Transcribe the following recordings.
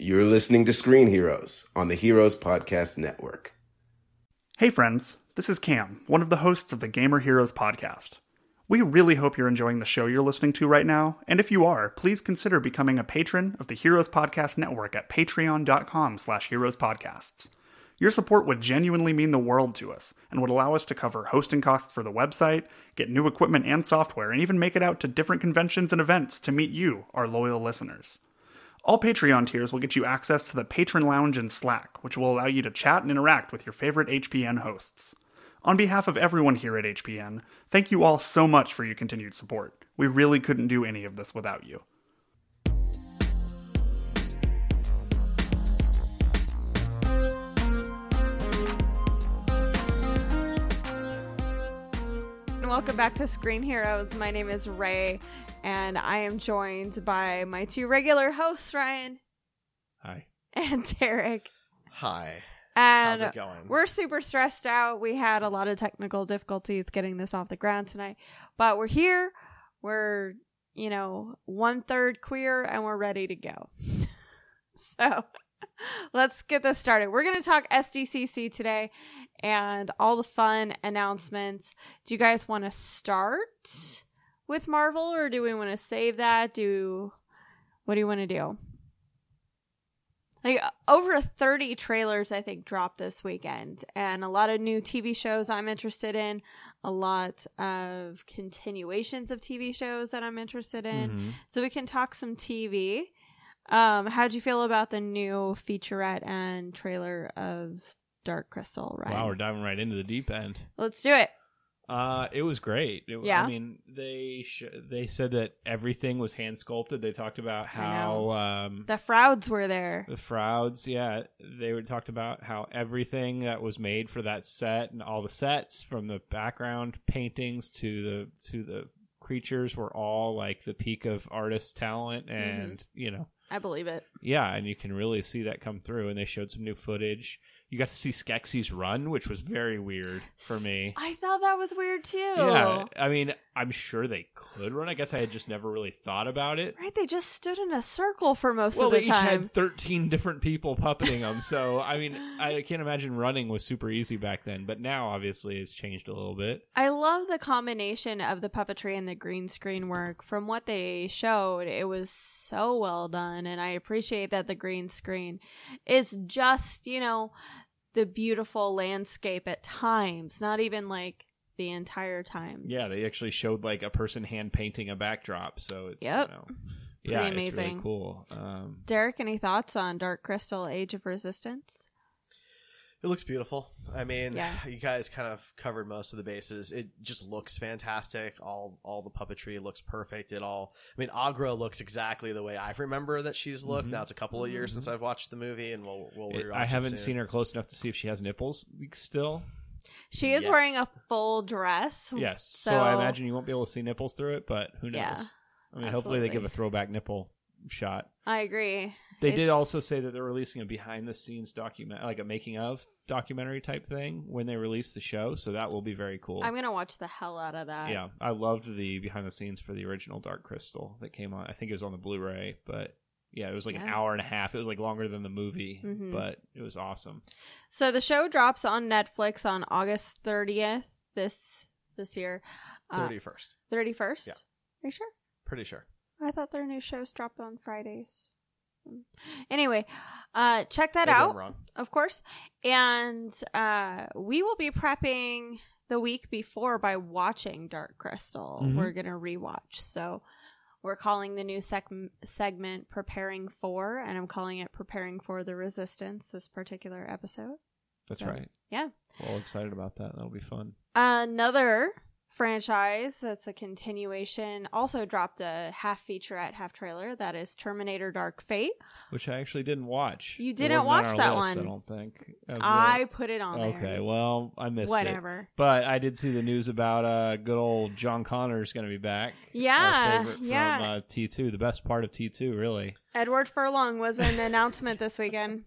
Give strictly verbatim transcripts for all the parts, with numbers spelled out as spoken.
You're listening to Screen Heroes on the Heroes Podcast Network. Hey friends, this is Cam, one of the hosts of the Gamer Heroes podcast. We really hope you're enjoying the show you're listening to right now, and if you are, please consider becoming a patron of the Heroes Podcast Network at patreon.com slash heroespodcasts. Your support would genuinely mean the world to us, and would allow us to cover hosting costs for the website, get new equipment and software, and even make it out to different conventions and events to meet you, our loyal listeners. All Patreon tiers will get you access to the Patron Lounge and Slack, which will allow you to chat and interact with your favorite H P N hosts. On behalf of everyone here at H P N, thank you all so much for your continued support. We really couldn't do any of this without you. Welcome back to Screen Heroes. My name is Ray, and I am joined by my two regular hosts, Ryan. Hi. And Derek. Hi. And how's it going? We're super stressed out. We had a lot of technical difficulties getting this off the ground tonight, but we're here. We're, you know, one third queer, and we're ready to go. So let's get this started. We're going to talk S D C C today and all the fun announcements. Do you guys want to start with Marvel, or do we want to save that? Do what do you want to do? Like over thirty trailers, I think, dropped this weekend, and a lot of new T V shows I'm interested in, a lot of continuations of T V shows that I'm interested in. Mm-hmm. So we can talk some T V. Um, how'd you feel about the new featurette and trailer of Dark Crystal, Ryan? Wow, we're diving right into the deep end. Let's do it. Uh, it was great. It, yeah. I mean, they sh- they said that everything was hand sculpted. They talked about how um, the Frauds were there. The Frauds, yeah. They would talked about how everything that was made for that set and all the sets, from the background paintings to the to the creatures, were all like the peak of artist talent, and mm-hmm. you know. I believe it. Yeah, and you can really see that come through. And they showed some new footage. You got to see Skeksis run, which was very weird for me. I thought that was weird too. Yeah, I mean, I'm sure they could run. I guess I had just never really thought about it. Right, they just stood in a circle for most well, of the time. time. Well, they each had thirteen different people puppeting them. So, I mean, I can't imagine running was super easy back then. But now, obviously, it's changed a little bit. I love the combination of the puppetry and the green screen work. From what they showed, it was so well done. And I appreciate that the green screen is just, you know, the beautiful landscape at times, not even like the entire time. Yeah, they actually showed like a person hand painting a backdrop, so it's yep. you know, yeah, Pretty amazing. It's really cool. Um, Derek, any thoughts on Dark Crystal: Age of Resistance? It looks beautiful. I mean, yeah. you guys kind of covered most of the bases. It just looks fantastic. All all the puppetry looks perfect. It all. I mean, Agra looks exactly the way I remember that she's looked. Mm-hmm. Now it's a couple of years mm-hmm. since I've watched the movie, and we'll we'll it, rewatch I haven't it soon. seen her close enough to see if she has nipples still. She is yes. wearing a full dress. Yes, so, so I imagine you won't be able to see nipples through it, but who knows? Yeah, I mean, absolutely. hopefully they give a throwback nipple shot. I agree. They it's... did also say that they're releasing a behind-the-scenes document, like a making-of documentary type thing when they release the show, so that will be very cool. I'm gonna watch the hell out of that. Yeah, I loved the behind-the-scenes for the original Dark Crystal that came on. I think it was on the Blu-ray, but yeah, it was like yeah. an hour and a half. It was like longer than the movie, mm-hmm. but it was awesome. So the show drops on Netflix on August thirtieth this this year. thirty-first. Uh, thirty-first? Yeah. Are you sure? Pretty sure. I thought their new shows dropped on Fridays. Anyway, uh, check that Maybe out, I'm wrong. Of course. And uh, we will be prepping the week before by watching Dark Crystal. Mm-hmm. We're going to rewatch. So we're calling the new seg- segment Preparing For, and I'm calling it Preparing For the Resistance, this particular episode. That's so, right. Yeah. Well, excited about that. That'll be fun. Another franchise that's a continuation also dropped a half featurette, half trailer. That is Terminator Dark Fate, which I actually didn't watch. You didn't watch on that list, one. I don't think. I put it on okay, there. Okay, well, I missed Whatever. it. Whatever. But I did see the news about uh, good old John Connor's going to be back. Yeah, Our favorite yeah. From uh, T two, the best part of T two, really. Edward Furlong was an announcement this weekend.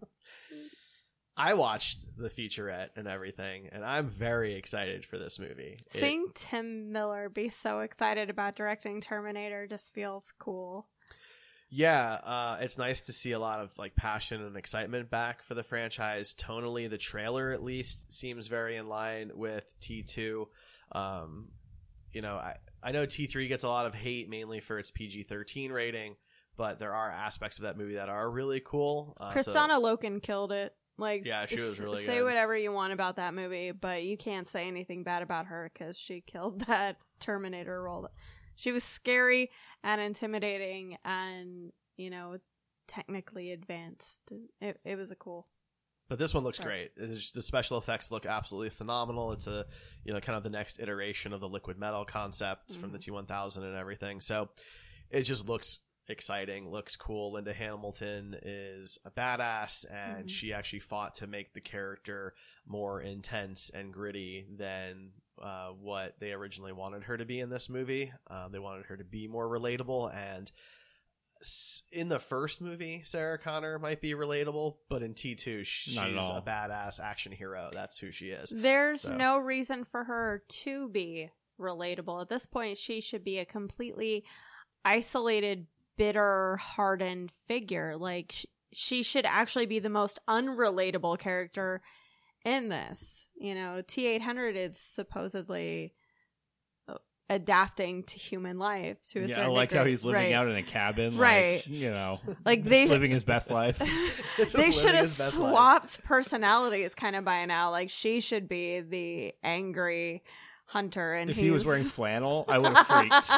I watched the featurette and everything, and I'm very excited for this movie. Seeing it, Tim Miller be so excited about directing Terminator just feels cool. Yeah, uh, it's nice to see a lot of like passion and excitement back for the franchise. Tonally, the trailer at least seems very in line with T two. Um, you know, I, I know T three gets a lot of hate mainly for its P G thirteen rating, but there are aspects of that movie that are really cool. Uh, Kristanna so, Loken killed it. Like, Yeah, she was really say good. whatever you want about that movie, but you can't say anything bad about her because she killed that Terminator role. She was scary and intimidating and, you know, technically advanced. It, it was a cool. But this one looks Right. great. It's just, the special effects look absolutely phenomenal. It's a, you know, kind of the next iteration of the liquid metal concept Mm-hmm. from the T one thousand and everything. So it just looks exciting, looks cool. Linda Hamilton is a badass, and Mm-hmm. she actually fought to make the character more intense and gritty than uh, what they originally wanted her to be in this movie. Uh, they wanted her to be more relatable, and s- in the first movie, Sarah Connor might be relatable, but in T two, she's Not at all. a badass action hero. That's who she is. There's So- no reason for her to be relatable. At this point, she should be a completely isolated, bitter, hardened figure. Like, sh- she should actually be the most unrelatable character in this. You know, T eight hundred is supposedly uh, adapting to human life to a Yeah, I certain like how degree. he's living Right. out in a cabin, like, Right. you know, Like, they living his best life. Just they living should have his best life. swapped personalities kind of by now. Like, she should be the angry hunter, and If he was he's- wearing flannel, I would have freaked.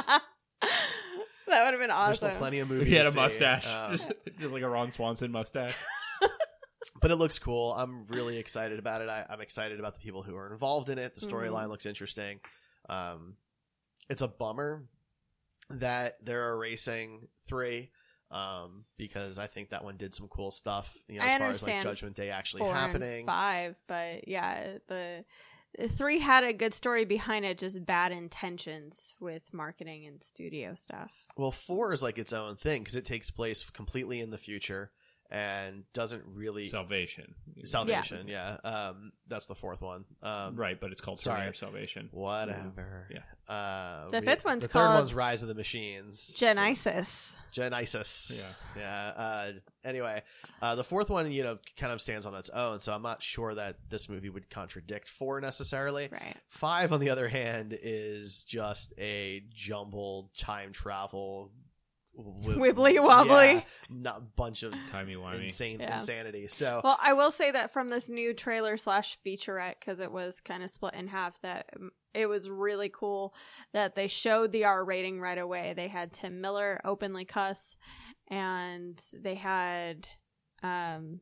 That would have been There's awesome. still plenty of If movies. he had a to see. mustache, Um, just like a Ron Swanson mustache. but it looks cool. I'm really excited about it. I, I'm excited about the people who are involved in it. The storyline Mhm. looks interesting. Um, it's a bummer that they're erasing three, um, because I think that one did some cool stuff. You know, I as far as understand like Judgment Day actually Four happening. and five, but yeah, the three had a good story behind it, just bad intentions with marketing and studio stuff. Well, four is like its own thing because it takes place completely in the future and doesn't really Salvation. Salvation. Yeah, Um, that's the fourth one. Um, Right, but it's called Sorry. Terminator Salvation. Whatever. Yeah. Uh, The we- fifth one's the called third one's Rise of the Machines. Genesis. Genesis. Yeah. Yeah. Uh, anyway, uh, the fourth one, you know, kind of stands on its own, so I'm not sure that this movie would contradict four necessarily. Right. Five, on the other hand, is just a jumbled time travel. wi- Wibbly wobbly. Yeah, not bunch of Timey-wimey. insane Yeah. insanity. So Well, I will say that from this new trailer slash featurette, because it was kind of split in half, that um, it was really cool that they showed the R rating right away. They had Tim Miller openly cuss, and they had um,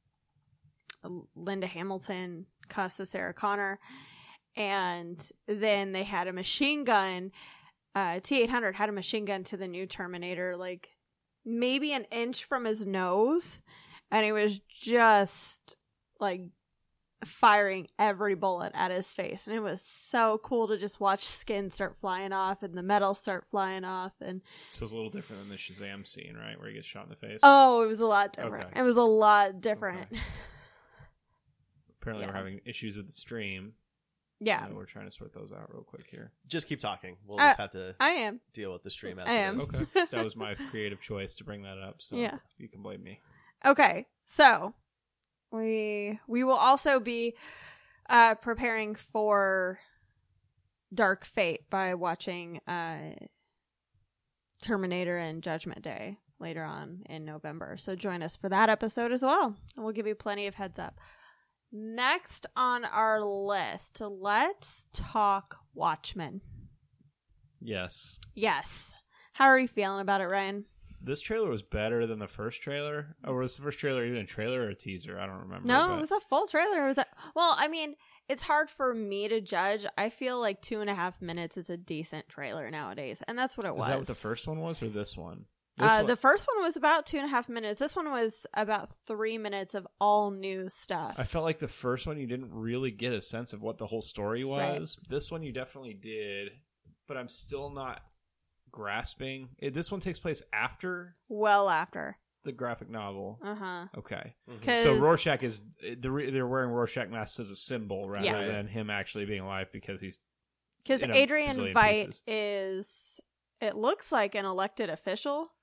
Linda Hamilton cuss as Sarah Connor, and then they had a machine gun. Uh, T eight hundred had a machine gun to the new Terminator, like maybe an inch from his nose, and he was just like firing every bullet at his face, and it was so cool to just watch skin start flying off and the metal start flying off. And So it's a little different than the Shazam scene, right, where he gets shot in the face. oh, it was a lot different. Okay. It was a lot different. Okay. Apparently, yeah. we're having issues with the stream. Yeah, So we're trying to sort those out real quick here. just keep talking. We'll Uh, just have to I am. deal with the stream as I it am. is. Okay. That was my creative choice to bring that up, so Yeah. you can blame me. Okay, so we we will also be uh, preparing for Dark Fate by watching uh, Terminator and Judgment Day later on in November. So join us for that episode as well, and we'll give you plenty of heads up. Next on our list, let's talk Watchmen. Yes. Yes. How are you feeling about it, Ryan? This trailer was better than the first trailer. Or was the first trailer even a trailer or a teaser? I don't remember. No, but- it was a full trailer. It was a, well, I mean, it's hard for me to judge. I feel like two and a half minutes is a decent trailer nowadays, and that's what it Is was. that what the first one was, or this one? This Uh, one- the first one was about two and a half minutes. This one was about three minutes of all new stuff. I felt like the first one you didn't really get a sense of what the whole story was. This one you definitely did, but I'm still not grasping. It, this one takes place after well after. the graphic novel. Uh huh. Okay. Because So Rorschach is the they're wearing Rorschach masks as a symbol rather Yeah. than him actually being alive because he's because in a Adrian bazillion Veidt pieces. is, it looks like an elected official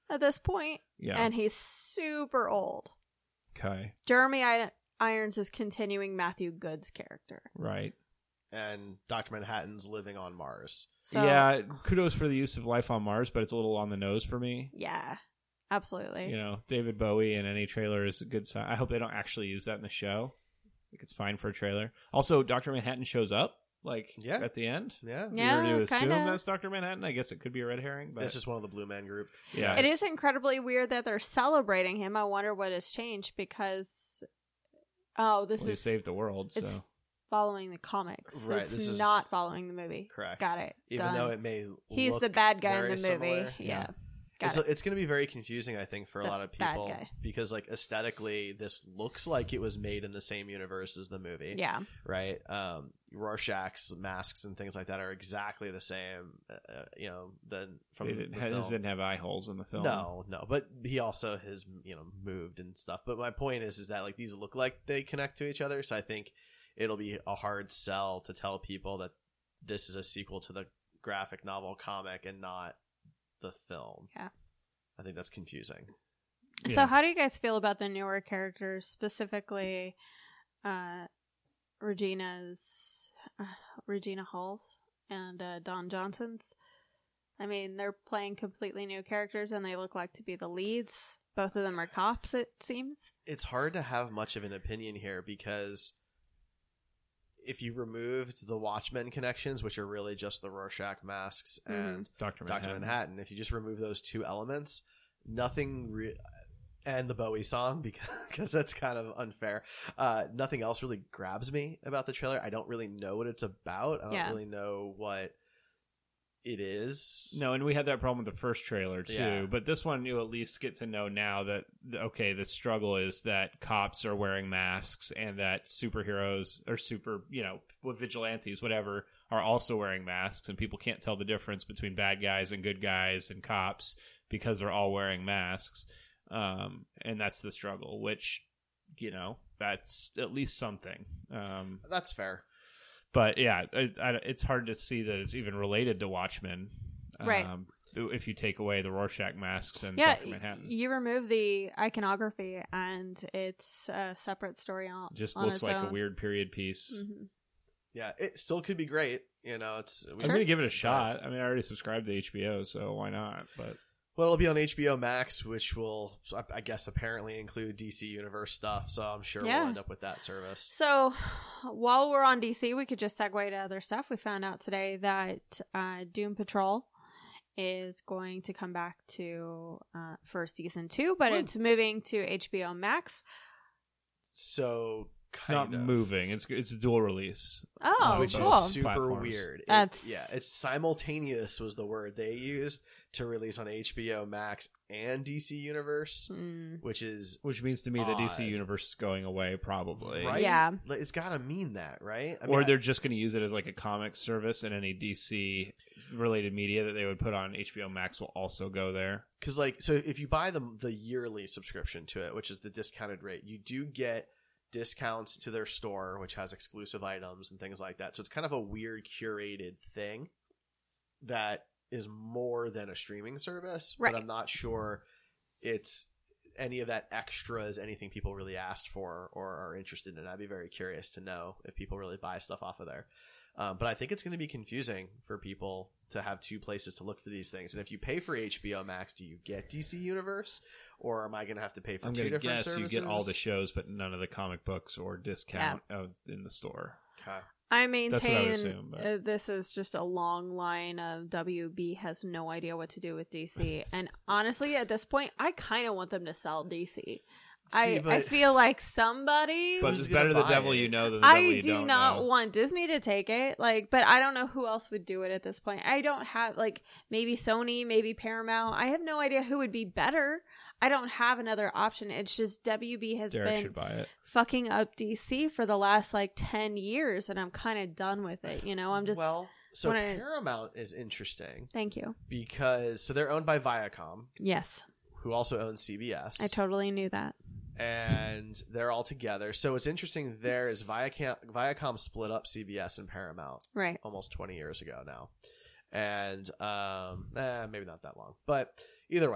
at this point, Yeah. and he's super old. Okay. Jeremy I- Irons is continuing Matthew Good's character. Right. And Doctor Manhattan's living on Mars. So, yeah. Kudos for the use of life on Mars, but it's a little on the nose for me. Yeah, absolutely. You know, David Bowie in any trailer is a good sign. I hope they don't actually use that in the show. Like, it's fine for a trailer. Also, Doctor Manhattan shows up, like, Yeah. at the end. Yeah. Yeah, If you were to assume kinda. that's Doctor Manhattan, I guess it could be a red herring. But It's just one of the Blue Man Group. yeah, It is incredibly weird that they're celebrating him. I wonder what has changed because, oh, this well, he is saved the world. So it's following the comics. Right, It's this is- not following the movie. Correct. Got it. Even Done. though it may He's look the bad guy in very the movie. similar. Yeah. Yeah. Got It's, it. it's going to be very confusing, I think, for a The lot of bad people guy. because, like, aesthetically, this looks like it was made in the same universe as the movie. Yeah. Right. Um, Rorschach's masks and things like that are exactly the same. Uh, you know, than from they the didn't, film. his didn't have eye holes in the film. No, no, but he also has, you know, moved and stuff. But my point is, is that like these look like they connect to each other, so I think it'll be a hard sell to tell people that this is a sequel to the graphic novel comic and not the film. Yeah. I think that's confusing. So, Yeah. how do you guys feel about the newer characters, specifically uh, Regina's uh, Regina Hall's and uh, Don Johnson's? I mean, they're playing completely new characters, and they look like to be the leads. Both of them are cops, it seems. It's hard to have much of an opinion here because if you removed the Watchmen connections, which are really just the Rorschach masks and Doctor Doctor Manhattan. Manhattan. If you just remove those two elements, nothing re- and the Bowie song because because that's kind of unfair. Uh, nothing else really grabs me about the trailer. I don't really know what it's about. I don't Yeah. really know what it is. No, and we had that problem with the first trailer too. Yeah. But this one, you at least get to know now that okay, the struggle is that cops are wearing masks and that superheroes or super, you know, vigilantes, whatever, are also wearing masks, and people can't tell the difference between bad guys and good guys and cops because they're all wearing masks. Um, and that's the struggle, which, you know, that's at least something. Um, That's fair. But yeah, it's, I, it's hard to see that it's even related to Watchmen. Right. Um, if you take away the Rorschach masks and Yeah, Doctor Manhattan. you remove the iconography, and it's a separate story on Just on looks its like own. a weird period piece. Mhm. Yeah, it still could be great. You know, it's we- I'm Sure. going to give it a shot. I mean, I already subscribed to H B O, so why not? But well, it'll be on H B O Max, which will, I guess, apparently include D C Universe stuff. So I'm sure Yeah. we'll end up with that service. So, while we're on D C, we could just segue to other stuff. We found out today that uh, Doom Patrol is going to come back to uh, for season two, but Woo. it's moving to H B O Max. So it's kind not of. moving. It's it's a dual release. Oh, which cool. is super Platforms. weird. It- That's- yeah, it's simultaneous was the word they used to release on H B O Max and D C Universe, Mm. which is Which means to me the D C Odd. universe is going away, probably. right. Yeah. Like, it's got to mean that, right? I Or mean, they're just going to use it as like a comic service, and any D C related media that they would put on H B O Max will also go there. because like so if you buy the the yearly subscription to it, which is the discounted rate, you do get discounts to their store, which has exclusive items and things like that. So it's kind of a weird curated thing that is more than a streaming service, Right. but I'm not sure it's any of that extra is anything people really asked for or are interested in. I'd be very curious to know if people really buy stuff off of there. Um, but I think it's going to be confusing for people to have two places to look for these things. And if you pay for H B O Max, do you get D C Universe, or am I going to have to pay for I'm two going to different guess services? you get all the shows, but none of the comic books or discount out in the store. Okay. I That's what I would maintain assume, but- uh, this is just a long line of W B has no idea what to do with D C. And honestly, at this point, I kind of want them to sell D C. I, See, but- I feel like somebody. But Who's it's gonna better the buy devil it? you know than the devil I you do don't not know. want Disney to take it, like, but I don't know who else would do it at this point. I don't have, like, maybe Sony, maybe Paramount. I have no idea who would be better. I don't have another option. It's just W B has Derek been should buy it. fucking up D C for the last like ten years, and I'm kind of done with it. You know, I'm just. well, so wanna- Paramount is interesting Thank you. because so they're owned by Viacom, Yes, who also owns C B S. I totally knew that. and they're all together. So what's interesting there is Viacom, Viacom split up C B S and Paramount Right. almost twenty years ago now. And um, eh, maybe not that long. But either way,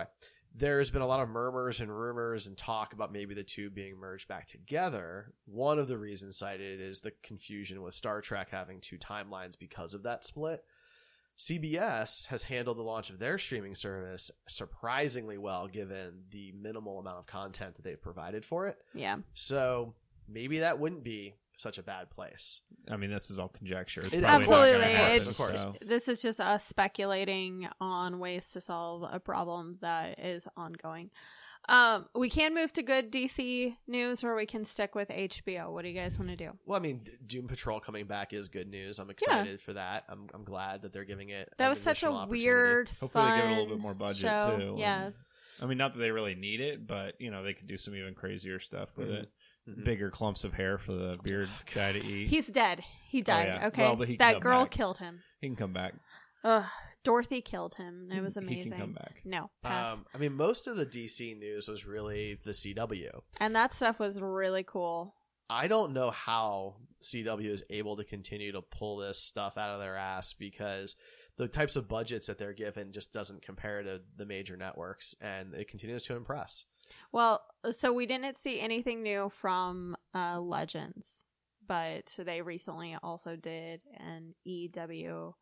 there's been a lot of murmurs and rumors and talk about maybe the two being merged back together. One of the reasons cited is the confusion with Star Trek having two timelines because of that split. C B S has handled the launch of their streaming service surprisingly well, given the minimal amount of content that they've provided for it. Yeah. So maybe that wouldn't be such a bad place. I mean, this is all conjecture. It's It- probably not Absolutely. gonna happen, It's, of course. so. This is just us speculating on ways to solve a problem that is ongoing. Um, we can move to good D C news, or we can stick with H B O. What do you guys want to do? Well, I mean, D- Doom Patrol coming back is good news. I'm excited for that. I'm I'm glad that they're giving it. That an was such a additional opportunity. weird, Hopefully fun they give it a little bit more budget, show. too. Yeah. I mean, not that they really need it, but, you know, they could do some even crazier stuff with Mhm. it. Mhm. Bigger clumps of hair for the beard guy to eat. He's dead. He died. yeah. Okay. Well, but he can that come girl back. killed him. He can come back. Ugh. Dorothy killed him. It was He can amazing. come back. No, pass. Um, I mean, most of the D C news was really the C W. And that stuff was really cool. I don't know how C W is able to continue to pull this stuff out of their ass, because the types of budgets that they're given just doesn't compare to the major networks, and it continues to impress. Well, so we didn't see anything new from uh, Legends, but they recently also did an E W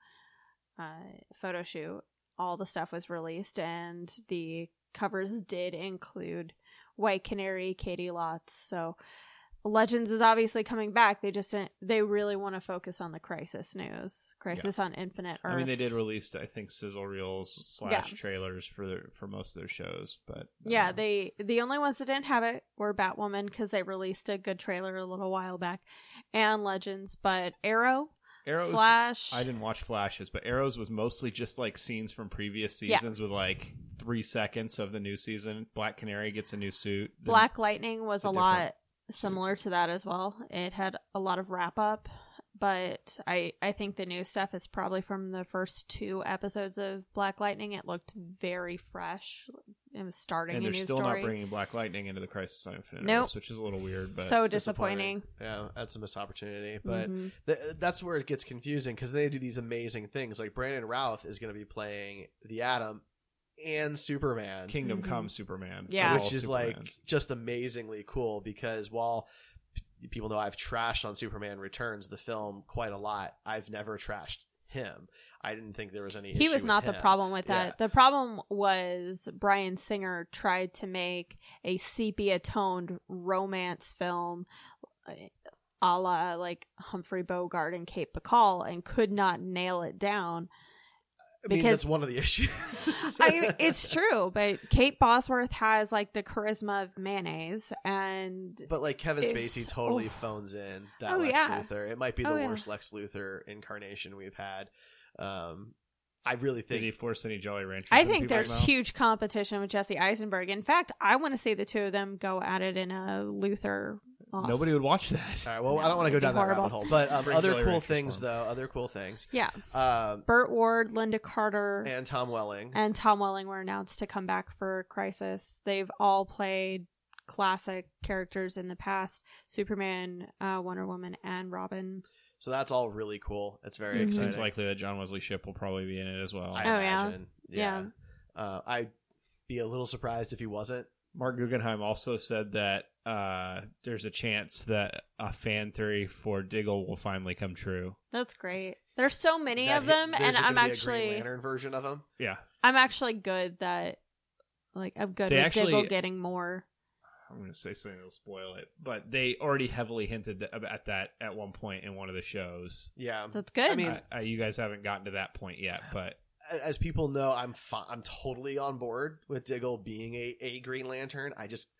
uh, photo shoot. All the stuff was released, and the covers did include White Canary, Katie Lotz. So Legends is obviously coming back. They just didn't, they really want to focus on the Crisis news, Crisis on Infinite Earths. I mean, they did release, I think, sizzle reels slash Yeah. trailers for their, for most of their shows, but Yeah, um, they the only ones that didn't have it were Batwoman, because they released a good trailer a little while back, and Legends. But Arrow, Arrows. Flash, I didn't watch Flashes, but Arrows was mostly just like scenes from previous Yeah. seasons with like three seconds of the new season. Black Canary gets a new suit. The- Black Lightning was the a lot similar to that as well. It had a lot of wrap up, but I I think the new stuff is probably from the first two episodes of Black Lightning. It looked very fresh. It was starting and a they're new still story. not bringing Black Lightning into the Crisis on Infinite Nope. Earths, which is a little weird. But so It's disappointing. Yeah, that's a missed opportunity. But Mhm. th- that's where it gets confusing, because they do these amazing things. Like Brandon Routh is going to be playing the Atom and Superman. Kingdom Mhm. Come Superman, Yeah. All which is Superman. like just amazingly cool, because while p- people know I've trashed on Superman Returns, the film, quite a lot, I've never trashed him. I didn't think there was any He issue was not with the him. problem with that. Yeah. The problem was Bryan Singer tried to make a sepia toned romance film uh, a la like Humphrey Bogart and Kate Bacall, and could not nail it down. I mean, because- that's one of the issues. I, it's true, but Kate Bosworth has like the charisma of mayonnaise, and But like Kevin It's- Spacey totally oh. phones in that Oh, Lex yeah. Luthor. It might be the Oh, yeah. worst Lex Luthor incarnation we've had. Um, I really Did he think force any Jolly Ranchers? I into think people's there's mouth? huge competition with Jesse Eisenberg. In fact, I want to see the two of them go at it in a Luther. Off. Nobody would watch that. all right. Well, No, I don't want to go it'd be down that horrible. rabbit hole. But um, Bring other Jolly cool Ranchers things, for 'em. though. Other cool things. Yeah, Um, Burt Ward, Linda Carter, and Tom Welling. and Tom Welling were announced to come back for Crisis. They've all played classic characters in the past: Superman, uh, Wonder Woman, and Robin. So that's all really cool. It's very Mhm. It exciting. seems likely that John Wesley Shipp will probably be in it as well. I Oh, yeah. imagine. Yeah. Uh, I'd be a little surprised if he wasn't. Mark Guggenheim also said that uh, there's a chance that a fan theory for Diggle will finally come true. That's great. There's so many That of he- them, there's and gonna I'm be a Green actually, Lantern version of him. Yeah. I'm actually good that, like, I'm good They with actually- Diggle getting more. I'm going to say something that'll spoil it, but they already heavily hinted that, at that at one point in one of the shows. Yeah. That's good. I mean, I, I, you guys haven't gotten to that point yet, but as people know, I'm fi- I'm totally on board with Diggle being a, a Green Lantern. I just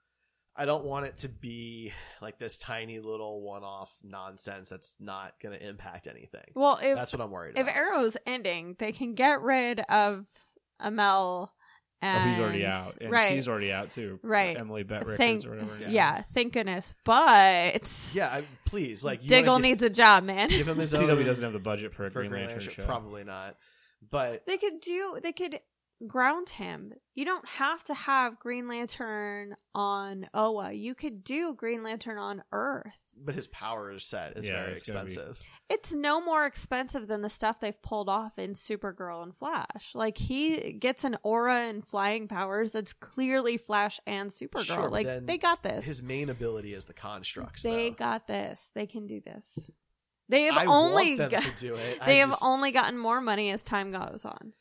I don't want it to be like this tiny little one-off nonsense that's not going to impact anything. Well, if That's what I'm worried if about. Arrow's ending, they can get rid of Amel. oh, And, he's already out, and right? she's already out too. Right. Emily Bett Rickards Thank, or whatever. yeah. thank goodness. But yeah, I, please, like you Diggle wanna give, needs a job, man. give him his C own W doesn't have the budget for a for Green Lantern, Lantern. show. Probably not, but They could do. They could ground him. You don't have to have Green Lantern on Oa. You could do Green Lantern on Earth. But his power set is Yeah, very it's gonna be- expensive. It's no more expensive than the stuff they've pulled off in Supergirl and Flash. Like, he gets an aura and flying powers that's clearly Flash and Supergirl. Sure, but like, then they got this. His main ability is the constructs. They though. got this. They can do this. They have I only want them got- to do it. they I have just- only gotten more money as time goes on.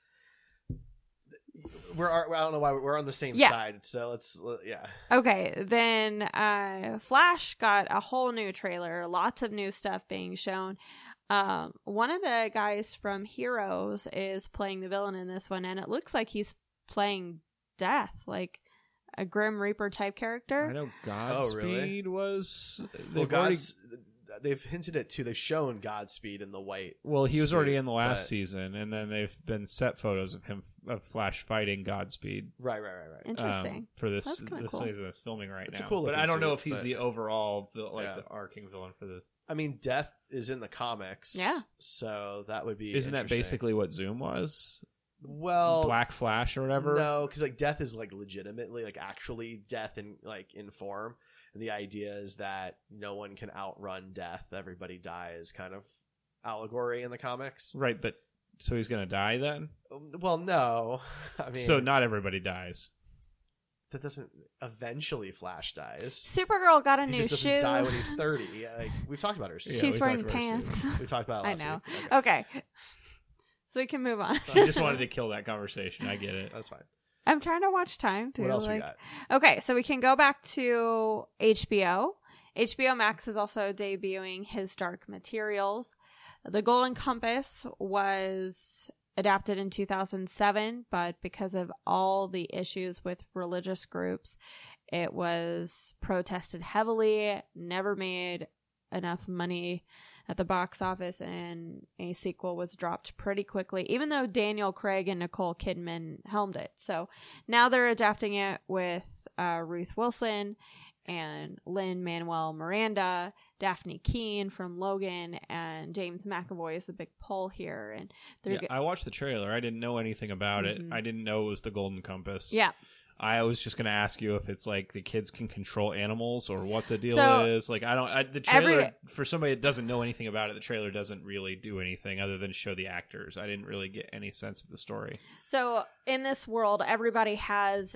We're I don't know why we're on the same Yeah. side. So let's yeah. Okay, then uh, Flash got a whole new trailer, lots of new stuff being shown. Um, one of the guys from Heroes is playing the villain in this one, and it looks like he's playing Death, like a Grim Reaper type character. I know Godspeed really? was. Well, they've already- God's they've hinted at too. They've shown Godspeed in the white. Well, he was suit, already in the last but- season, and then they've been set photos of him of Flash fighting Godspeed. Right, right, right, right. Interesting. Um, for this That's kinda this cool. season that's filming right It's a now. cool but looking I don't know suit, if he's but- the overall vil- like Yeah. the arcing villain for the. I mean, Death is in the comics. Yeah. So that would be. Isn't that interesting. basically what Zoom was? well Black Flash or whatever. No, because like Death is like legitimately like actually Death in like in form, and the idea is that no one can outrun Death. Everybody dies, kind of allegory in the comics. Right, but so he's gonna die then. Well, no, I mean, So not everybody dies. that doesn't. Eventually, Flash dies. Supergirl got a He new just doesn't shoe. die when he's thirty. Yeah, like we've talked about her. Yeah, She's we wearing talked about it pants. too. We talked about it I last know. week. Okay. Okay. So we can move on. I just wanted to kill that conversation. I get it. That's fine. I'm trying to watch time too. What else like, we got? Okay, so we can go back to H B O. H B O Max is also debuting his Dark Materials. The Golden Compass was adapted in two thousand seven, but because of all the issues with religious groups, it was protested heavily, never made enough money at the box office, and a sequel was dropped pretty quickly, even though Daniel Craig and Nicole Kidman helmed it. So now they're adapting it with uh, Ruth Wilson and Lin-Manuel Miranda, Daphne Keane from Logan, and James McAvoy is the big pull here. And they're Yeah, go- I watched the trailer. I didn't know anything about Mhm. it. I didn't know it was the Golden Compass. yeah. I was just going to ask you if it's like the kids can control animals or what the deal So, is. Like, I don't. I, the trailer every- for somebody that doesn't know anything about it, the trailer doesn't really do anything other than show the actors. I didn't really get any sense of the story. So in this world, everybody has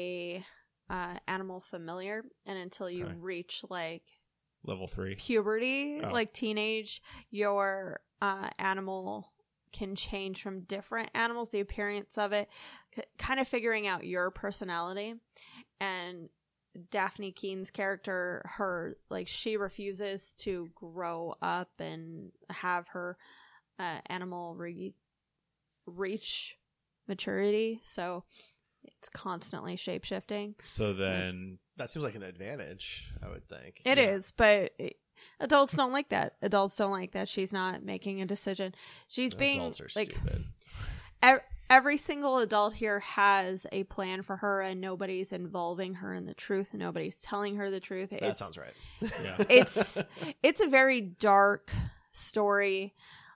a uh, animal familiar, and until you Okay. reach like Level three. puberty, Oh. like teenage, your uh, animal can change from different animals, the appearance of it, c- kind of figuring out your personality. And Daphne Keene's character, her, like, she refuses to grow up and have her uh, animal re- reach maturity. So it's constantly shape-shifting. So then, That seems like an advantage, I would think. It Yeah. is, but it- adults don't like that. Adults don't like that she's not making a decision. She's being Adults are like stupid. e- every single adult here has a plan for her, and nobody's involving her in the truth, and nobody's telling her the truth. That It's sounds right. yeah. it's it's a very dark story,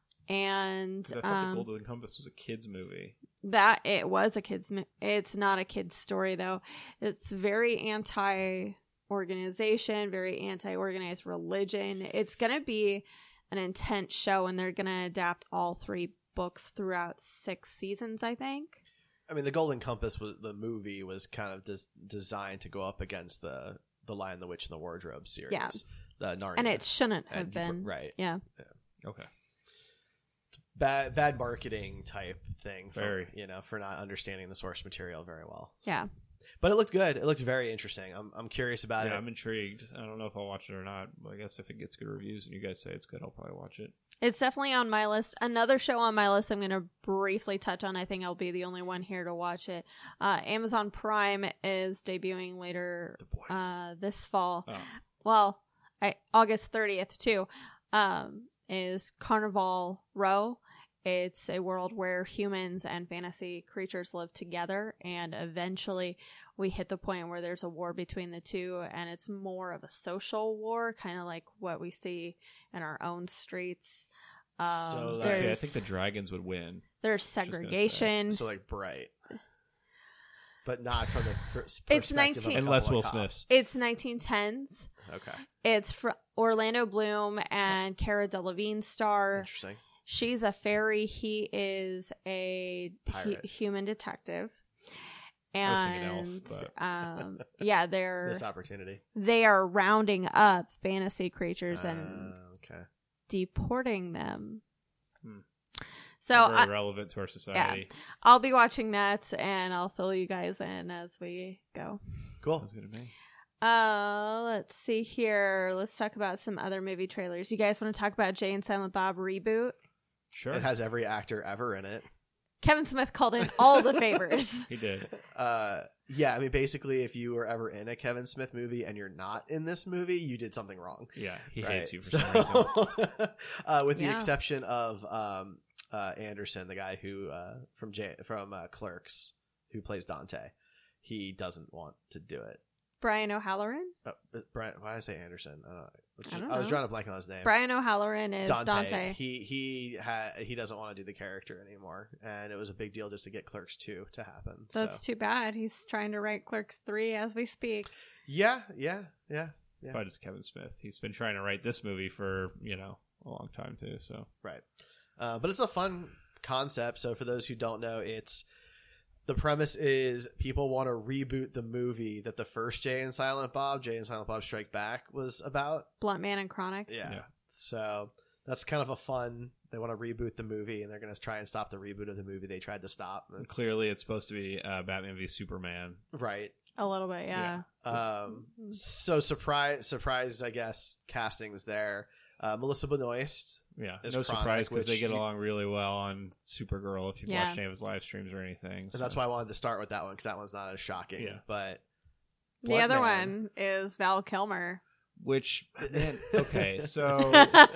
and 'Cause I thought um, the Golden Compass was a kids movie. that it was a kid's mo- it's not a kid's story though. It's very anti organization, very anti organized religion. It's gonna be an intense show, and they're gonna adapt all three books throughout six seasons, I think. I mean, the Golden Compass was the movie was kind of des- designed to go up against the the Lion, the Witch, and the Wardrobe series. Yeah. The Narnia. And it shouldn't have And- been. right. Yeah. Okay. Bad bad marketing type thing. For, Very. You know, for not understanding the source material very well. Yeah. But it looked good. It looked very interesting. I'm I'm curious about Yeah, it. I'm intrigued. I don't know if I'll watch it or not. But I guess if it gets good reviews and you guys say it's good, I'll probably watch it. It's definitely on my list. Another show on my list I'm going to briefly touch on. I think I'll be the only one here to watch it. Uh, Amazon Prime is debuting later The Boys. uh, this fall. Oh. Well, I, August thirtieth too, um, is Carnival Row. It's a world where humans and fantasy creatures live together, and eventually we hit the point where there's a war between the two, and it's more of a social war, kind of like what we see in our own streets. Um, So I that's- see, I there's, think the dragons would win. there's just gonna say. segregation. So like Bright. but not from the per- It's perspective nineteen of a Unless couple Will of Smith. cops. It's nineteen tens. Okay, It's fr- Orlando Bloom and Cara Delevingne star. interesting. She's a fairy. He is a hu- Pirate. human detective. I was thinking elf, And but- um, yeah, they're This opportunity. they are rounding up fantasy creatures and Uh, okay. deporting them. Hmm. So Very I, relevant to our society. I'll be watching that, and I'll fill you guys in as we go. Cool. Sounds good to me. Uh, let's see here. Let's talk about some other movie trailers. You guys want to talk about Jay and Silent Bob reboot? Sure. It has every actor ever in it. Kevin Smith called in all the favors. He did. Uh, yeah, I mean, basically, if you were ever in a Kevin Smith movie and you're not in this movie, you did something wrong. Yeah, he Right? hates you for So- some reason. uh, with the Yeah. exception of um, uh, Anderson, the guy who uh, from J- from uh, Clerks, who plays Dante, he doesn't want to do it. Brian O'Halloran? Uh, but Brian, why did I say Anderson? I, don't know. Which- I don't I was know. drawing a blank on his name. Brian O'Halloran is Dante. Dante. He he ha- he doesn't want to do the character anymore, and it was a big deal just to get Clerks two to happen. So That's too bad. He's trying to write Clerks three as we speak. yeah, yeah, yeah, yeah. But it's Kevin Smith. He's been trying to write this movie for, you know, a long time too. So Right. Uh, but it's a fun concept. So for those who don't know, it's the premise is people want to reboot the movie that the first Jay and Silent Bob, Jay and Silent Bob Strike Back, was about. Blunt Man and Chronic. Yeah. Yeah. So that's kind of a fun. They want to reboot the movie, and they're going to try and stop the reboot of the movie they tried to stop. It's- clearly, it's supposed to be uh, Batman v Superman. right. A little bit, yeah. Um, so surprise, surprise, I guess, castings there. Uh, Melissa Benoist. Yeah, It's no Chronic, surprise because they which get you- along really well on Supergirl. If you've Yeah. watched any of his live streams or anything, And that's why I wanted to start with that one because that one's not as shocking. Yeah. But The Blood other Man- one is Val Kilmer. Which man, okay, so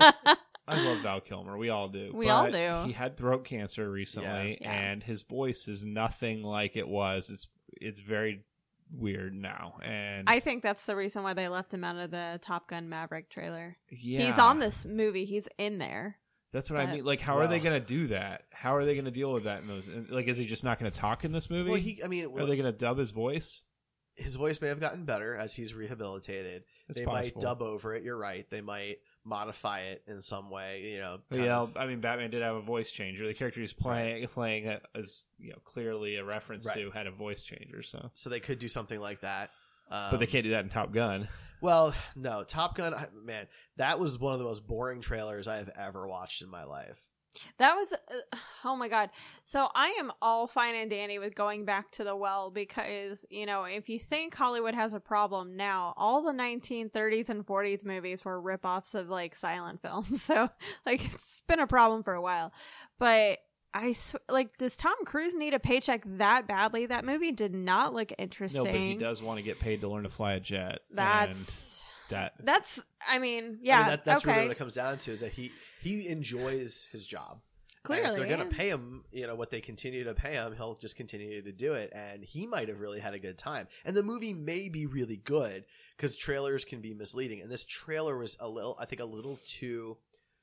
I love Val Kilmer. We all do. We all but do. He had throat cancer recently, Yeah. and his voice is nothing like it was. It's it's very weird now, and I think that's the reason why they left him out of the Top Gun Maverick trailer. yeah, He's on this movie. He's in there. That's what I but- mean. Like, how are they Well- going to do that? How are they going to deal with that in those? Like, is he just not going to talk in this movie? well, he, I mean, are they going to dub his voice? his voice may have gotten better as he's rehabilitated. It's they possible. might dub over it. You're right. They might modify it in some way. You know. But kind yeah, of- I mean, Batman did have a voice changer. The character he's playing, playing it as you know, clearly a reference Right. to had a voice changer. So, so they could do something like that. Um, but they can't do that in Top Gun. Well, no, Top Gun. I- Man, that was one of the most boring trailers I have ever watched in my life. That was, uh, oh my God. So I am all fine and dandy with going back to the well because, you know, if you think Hollywood has a problem now, all the nineteen thirties and forties movies were ripoffs of like silent films. So, like, it's been a problem for a while. But I, sw- like, does Tom Cruise need a paycheck that badly? That movie did not look interesting. No, but he does want to get paid to learn to fly a jet. That's. and that. That's, I mean, yeah, I mean, that, that's okay. really what it comes down to is that he he enjoys his job. And Clearly. if they're going to pay him, you know, what they continue to pay him, he'll just continue to do it. And he might have really had a good time. And the movie may be really good because trailers can be misleading. And this trailer was a little, I think, a little too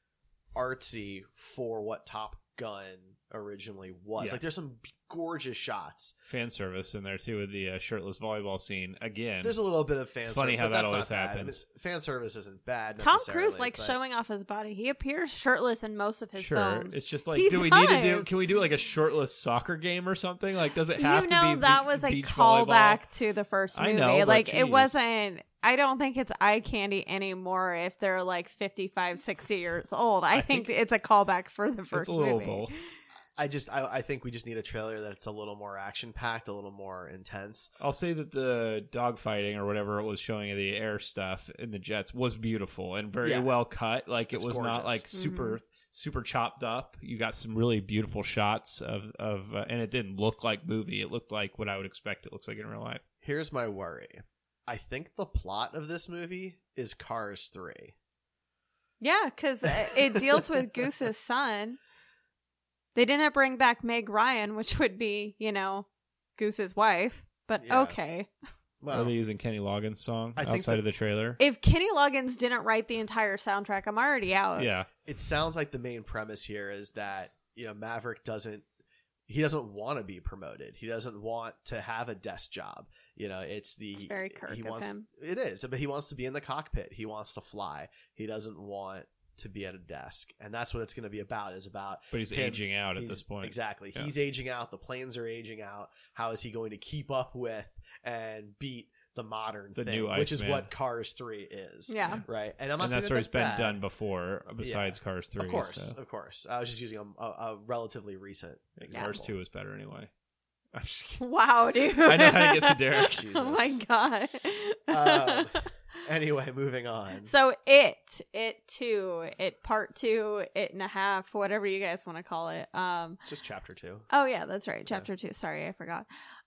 artsy for what Top Gun originally was. Yeah. Like, there's some gorgeous shots. Fan service in there too with the uh, shirtless volleyball scene again. There's a little bit of fan It's service. funny how but that that's always not bad. I mean, happens. fan service isn't bad. Tom necessarily, Cruise likes but- showing off his body. He appears shirtless in most of his Sure, films. it's just like, He do we need to do? does. Can we do like a shirtless soccer game or something? Like, does it have you to know be? that be- was a beach callback volleyball? to the first I movie. know, but like it geez. wasn't. I don't think it's eye candy anymore if they're like fifty-five, sixty years old. I, I think, think it's a callback for the It's first a little movie. both. I just I, I think we just need a trailer that's a little more action packed, a little more intense. I'll say that the dogfighting or whatever it was showing of the air stuff in the jets was beautiful and very Yeah. well cut. Like it It's was gorgeous. not like super super chopped up. You got some really beautiful shots of of, uh, and it didn't look like movie. It looked like what I would expect it looks like in real life. Here's my worry. I think the plot of this movie is Cars three. Yeah, because it deals with Goose's son. They didn't bring back Meg Ryan, which would be, you know, Goose's wife. But Yeah. okay. Well, Are they using Kenny Loggins' song I think outside that- of the trailer? If Kenny Loggins didn't write the entire soundtrack, I'm already out. Yeah, it sounds like the main premise here is that, you know, Maverick doesn't he doesn't want to be promoted. He doesn't want to have a desk job. You know, it's the It's very Kirk he of wants him. it is, but he wants to be in the cockpit. He wants to fly. He doesn't want to be at a desk, and that's what it's going to be about. Is about. But he's him. aging out at He's- this point. Exactly. Yeah. He's aging out. The planes are aging out. How is he going to keep up with and beat the modern The thing, new which is Iceman. what Cars three is. Yeah. Right. And I'm not And saying that's that where he's been bad. done before, besides Cars three. Of course, so. of course. I was just using a, a, a relatively recent Yeah, example. Cars two is better anyway. I'm just kidding. Wow, dude. I know how to get to Derek. Jesus. Oh my god. Um, anyway, moving on. So it, it two, it part two, it and a half, whatever you guys want to call it. Um, It's just chapter two. oh yeah, that's right, chapter two. Sorry, I forgot.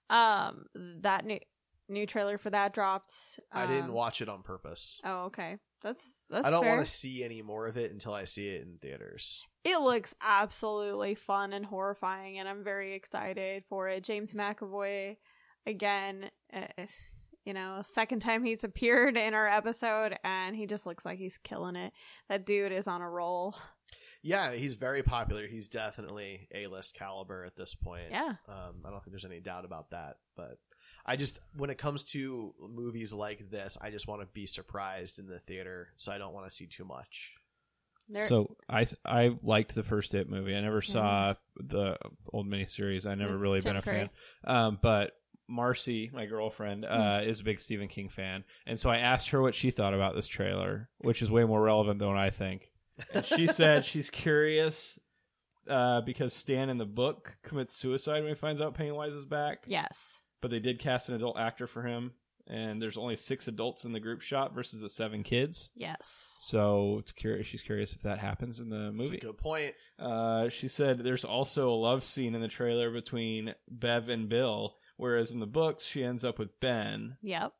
Um, that new new trailer for that dropped. I didn't Um, watch it on purpose. Oh, okay, that's that's. I don't fair. want to see any more of it until I see it in theaters. It looks absolutely fun and horrifying, and I'm very excited for it. James McAvoy, again, uh, you know, second time he's appeared in our episode, and he just looks like he's killing it. That dude is on a roll. Yeah, he's very popular. He's definitely A-list caliber at this point. Yeah. Um, I don't think there's any doubt about that. But I just, when it comes to movies like this, I just want to be surprised in the theater, so I don't want to see too much. There- So I I liked the first It movie. I never saw the old miniseries. I never With really Tim been a Curry. fan. Um, but Marcy, my girlfriend, uh, is a big Stephen King fan, and so I asked her what she thought about this trailer, which is way more relevant than what I think. And she said she's curious uh, because Stan in the book commits suicide when he finds out Pennywise is back. Yes. But they did cast an adult actor for him, and there's only six adults in the group shot versus the seven kids. Yes. So it's curious. She's curious if that happens in the That's movie. a good point. Uh, she said there's also a love scene in the trailer between Bev and Bill, whereas in the books she ends up with Ben. Yep.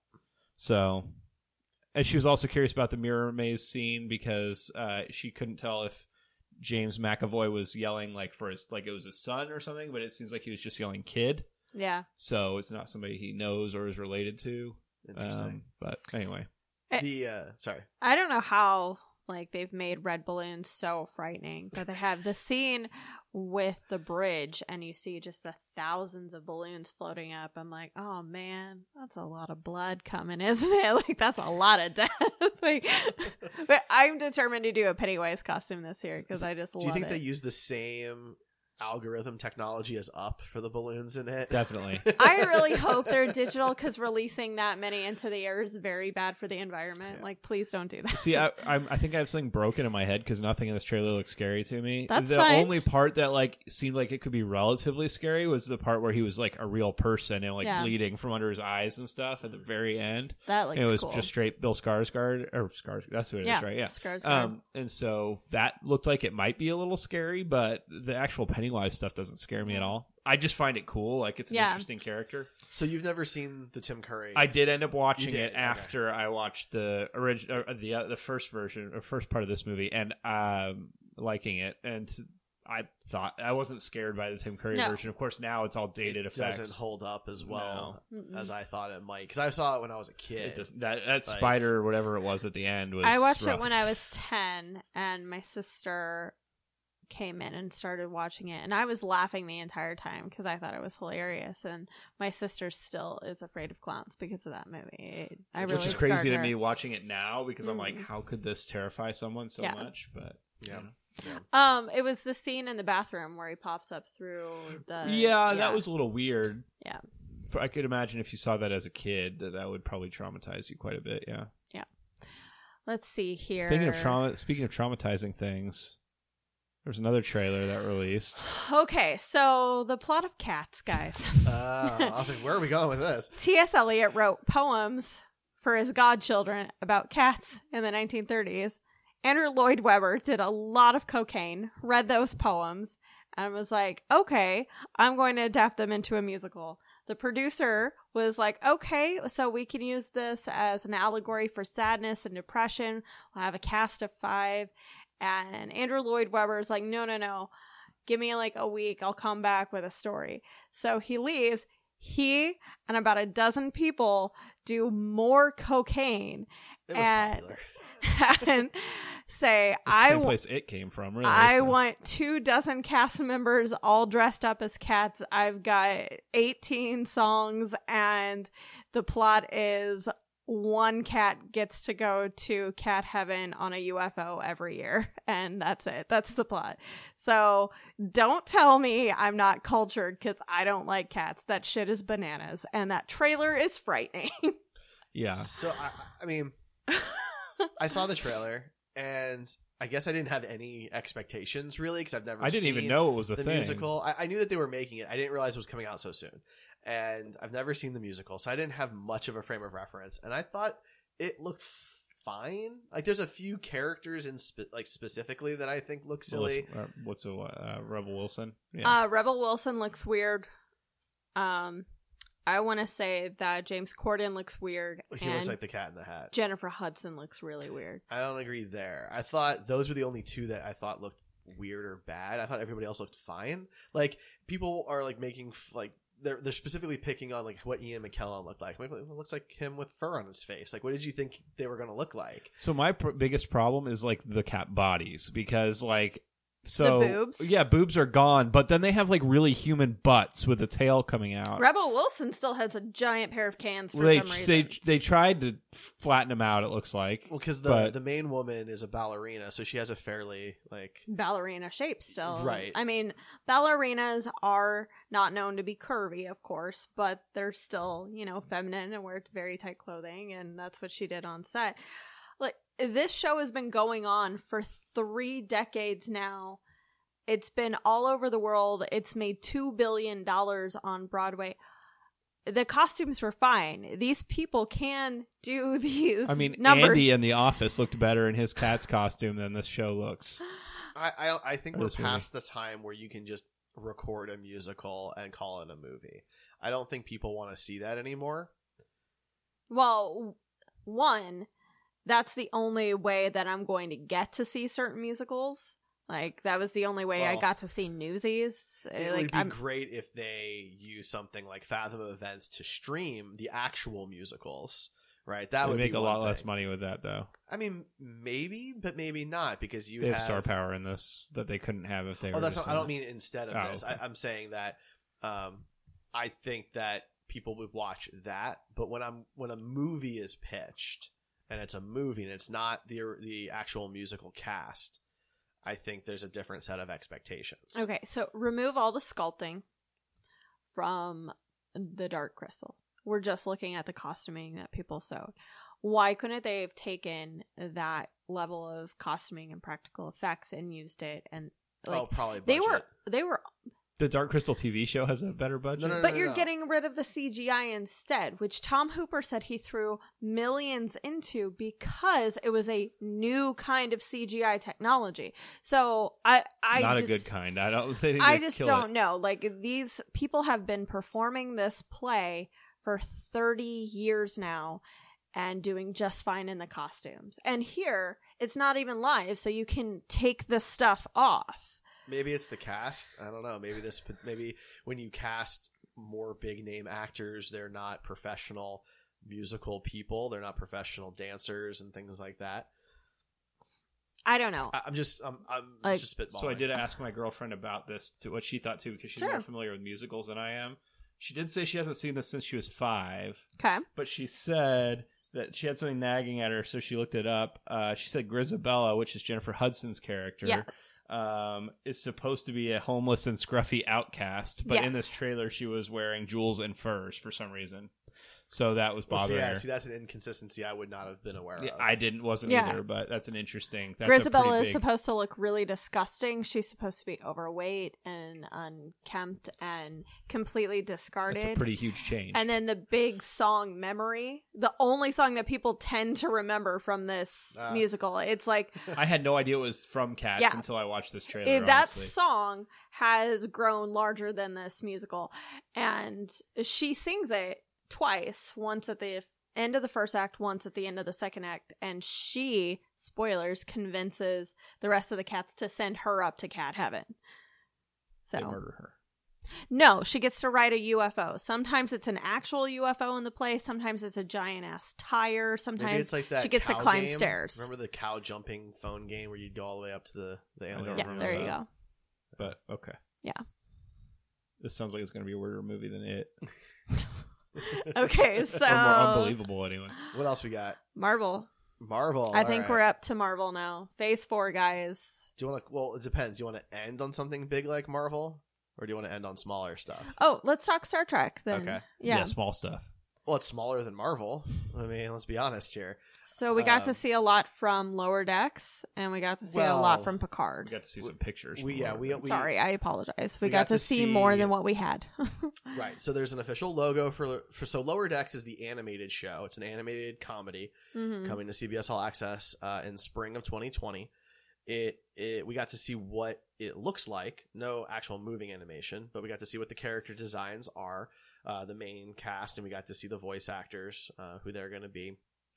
So, and she was also curious about the mirror maze scene because uh, she couldn't tell if James McAvoy was yelling like for his like it was his son or something, but it seems like he was just yelling kid. Yeah. So it's not somebody he knows or is related to. Interesting. Um, but anyway, the uh, sorry. I don't know how like they've made red balloons so frightening, but they have the scene with the bridge and you see just the thousands of balloons floating up. I'm like, oh man, that's a lot of blood coming, isn't it? Like that's a lot of death. Like, but I'm determined to do a Pennywise costume this year because I just Do love you think it. they use the same algorithm technology as Up for the balloons in it? definitely. I really hope they're digital because releasing that many into the air is very bad for the environment. Yeah. Like, please don't do that. See, I, I I think I have something broken in my head because nothing in this trailer looks scary to me. That's the fine. only part that like seemed like it could be relatively scary was the part where he was like a real person and like Yeah. bleeding from under his eyes and stuff at the very end. That looks And it was cool. just straight Bill Skarsgård or Skars. That's who it is, yeah, right? Yeah. Skarsgård. Um, and so that looked like it might be a little scary, but the actual Pennywise stuff doesn't scare me at all. I just find it cool. Like it's an Yeah. interesting character. So you've never seen the Tim Curry? I did end up watching You did, it okay. after I watched the original, uh, the uh, the first version, or first part of this movie, and um, liking it. And I thought I wasn't scared by the Tim Curry No. version. Of course, now it's all dated it effects. doesn't hold up as well Mm-mm. as I thought it might, because I saw it when I was a kid. It doesn't. That that Like- spider or whatever it was at the end was. I watched rough. it when I was ten, and my sister came in and started watching it, and I was laughing the entire time because I thought it was hilarious. And my sister still is afraid of clowns because of that movie. I Which really is crazy scarred to her. me watching it now because I'm like, Mm. how could this terrify someone so Yeah. much? But Yeah. you know. Um, it was the scene in the bathroom where he pops up through the. yeah, that was a little weird. Yeah. For- I could imagine if you saw that as a kid, that that would probably traumatize you quite a bit. Yeah. Let's see here. Speaking of trauma, speaking of traumatizing things, there's another trailer that released. Okay, so the plot of Cats, guys. Uh, I was like, where are we going with this? T S. Eliot wrote poems for his godchildren about cats in the nineteen thirties. Andrew Lloyd Webber did a lot of cocaine, read those poems, and was like, okay, I'm going to adapt them into a musical. The producer was like, okay, so we can use this as an allegory for sadness and depression. We'll have a cast of five. And Andrew Lloyd Webber is like, no, no, no. Give me like a week. I'll come back with a story. So he leaves. He and about a dozen people do more cocaine. It was And- popular. and say, It's the I, same w- place it came from, really. I so. want two dozen cast members all dressed up as cats. I've got eighteen songs, and the plot is one cat gets to go to cat heaven on a U F O every year, and that's it. That's the plot. So don't tell me I'm not cultured, because I don't like cats. That shit is bananas, and that trailer is frightening. Yeah. So I, I mean, I saw the trailer, and I guess I didn't have any expectations really, because I've never. I didn't seen even know it was a the thing. musical. I, I knew that they were making it. I didn't realize it was coming out so soon, and I've never seen the musical, so I didn't have much of a frame of reference. And I thought it looked fine. Like, there's a few characters in spe- like specifically that I think look silly. Uh, what's a uh, Rebel Wilson? Yeah. Uh, Rebel Wilson looks weird. Um, I want to say that James Corden looks weird. He and looks like the Cat in the Hat. Jennifer Hudson looks really weird. I don't agree there. I thought those were the only two that I thought looked weird or bad. I thought everybody else looked fine. Like, people are like making f- like they're they're specifically picking on like what Ian McKellen looked like. Like, it looks like him with fur on his face. Like, what did you think they were going to look like? So my pr- biggest problem is like the cat bodies, because like so The boobs? yeah, boobs are gone, but then they have like really human butts with a tail coming out. Rebel Wilson still has a giant pair of cans for they some reason. they they tried to flatten them out. It looks like Well, because the But- the main woman is a ballerina, so she has a fairly like Ballerina shape still. Right. I mean, ballerinas are not known to be curvy, of course, but they're still, you know, feminine and wear very tight clothing, and that's what she did on set. Like, this show has been going on for three decades now. It's been all over the world. It's made two billion dollars on Broadway. The costumes were fine. These people can do these I mean, numbers. Andy in The Office looked better in his cat's costume than this show looks. I I, I think Or we're this movie. past the time where you can just record a musical and call it a movie. I don't think people want to see that anymore. Well, one, that's the only way that I'm going to get to see certain musicals. Like, that was the only way I Well, got to see Newsies. It like, would be I'm, great if they use something like Fathom Events to stream the actual musicals, right? That They would make be a one lot less thing. money with that, though. I mean, maybe, but maybe not, because you They have have star power in this that they couldn't have if they were. Oh, that's just not, I in don't it. mean instead of Oh, this. okay. I, I'm saying that um, I think that people would watch that, but when I'm when a movie is pitched and it's a movie and it's not the the actual musical cast, I think there's a different set of expectations. okay, so remove all the sculpting from the Dark Crystal. We're just looking at the costuming that people sewed. Why couldn't they have taken that level of costuming and practical effects and used it? And like, oh, probably they budget. were they were The Dark Crystal T V show has a better budget. No, no, no. But you're getting rid of the C G I instead, which Tom Hooper said he threw millions into because it was a new kind of C G I technology. So I, I Not just, a good kind. I don't. They didn't I just kill don't it. know. Like, these people have been performing this play for thirty years now and doing just fine in the costumes. And here, it's not even live, so you can take the stuff off. Maybe it's the cast. I don't know. Maybe this. Maybe when you cast more big name actors, they're not professional musical people. They're not professional dancers and things like that. I don't know. I, I'm just. I'm. I'm Like- just spitballing. So I did ask my girlfriend about this, to what she thought too, because she's Sure. more familiar with musicals than I am. She did say she hasn't seen this since she was five, Okay. but she said that she had something nagging at her, so she looked it up. Uh, she said Grisabella, which is Jennifer Hudson's character, Yes. um, is supposed to be a homeless and scruffy outcast, but in Yes. this trailer she was wearing jewels and furs for some reason. So that was Well, see, bothering yeah, her. see, that's an inconsistency I would not have been aware Yeah, of. I didn't, wasn't Yeah. either, but that's an interesting. That's a Grisabella pretty is big- supposed to look really disgusting. She's supposed to be overweight and unkempt and completely discarded. That's a pretty huge change. And then the big song Memory, the only song that people tend to remember from this Ah. musical. It's like I had no idea it was from Cats Yeah. until I watched this trailer. it, that honestly. song has grown larger than this musical. And she sings it twice, once at the end of the first act, once at the end of the second act, and she, spoilers, convinces the rest of the cats to send her up to cat heaven. So They murder her. No, she gets to ride a U F O. Sometimes it's an actual U F O in the play. Sometimes it's a giant ass tire. Sometimes Maybe it's like that she gets to cow climb game. stairs. Remember the cow jumping phone game where you'd go all the way up to the, the alien? don't Yeah, remember there you that. go. But okay. Yeah. This sounds like it's going to be a weirder movie than it. Okay, so Or more unbelievable, anyway. What else we got? Marvel. Marvel. I all think right. we're up to Marvel now. Phase four, guys. Do you want to? Well, it depends. Do you want to end on something big like Marvel, or do you want to end on smaller stuff? Oh, let's talk Star Trek then. Okay. Yeah. small stuff. Well, it's smaller than Marvel. I mean, let's be honest here. So we got Um, to see a lot from Lower Decks, and we got to see a well, lot from We Picard. got to see some pictures. We from yeah Lord we, of the we Sorry, I apologize. We, we got, got to to see, more see- than what we had. right. So there's an official logo for for so Lower Decks is the animated show. It's an animated comedy Mhm. coming to C B S All Access uh, in spring of twenty twenty. It, it we got to see what it looks like. No actual moving animation, but we got to see what the character designs are, uh, the main cast, and we got to see the voice actors, uh, who they're going to be.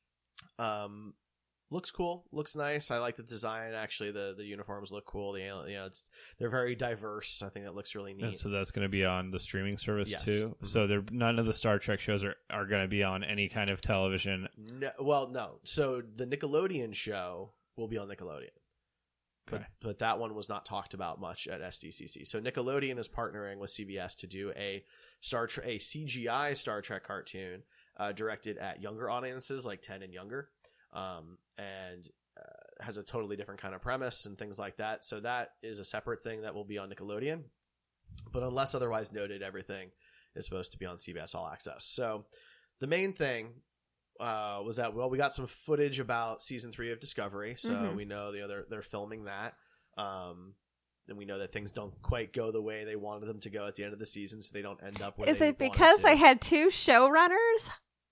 Um, looks cool, looks nice. I like the design. Actually, the the uniforms look cool. The you know, it's they're very diverse. I think that looks really neat. And so that's going to be on the streaming service Yes. too. Mhm. So there, none of the Star Trek shows are, are going to be on any kind of television. No, well, no. So the Nickelodeon show will be on Nickelodeon. But, Okay. but that one was not talked about much at S D C C. So Nickelodeon is partnering with C B S to do a Star Trek, a C G I Star Trek cartoon uh, directed at younger audiences, like ten and younger, um, and uh, has a totally different kind of premise and things like that. So that is a separate thing that will be on Nickelodeon. But unless otherwise noted, everything is supposed to be on C B S All Access. So the main thing uh, was that, well, we got some footage about season three of Discovery. So Mhm. we know you know, they're, they're filming that. Um, and we know that things don't quite go the way they wanted them to go at the end of the season, so they don't end up where Is they it because wanted they to. had two showrunners?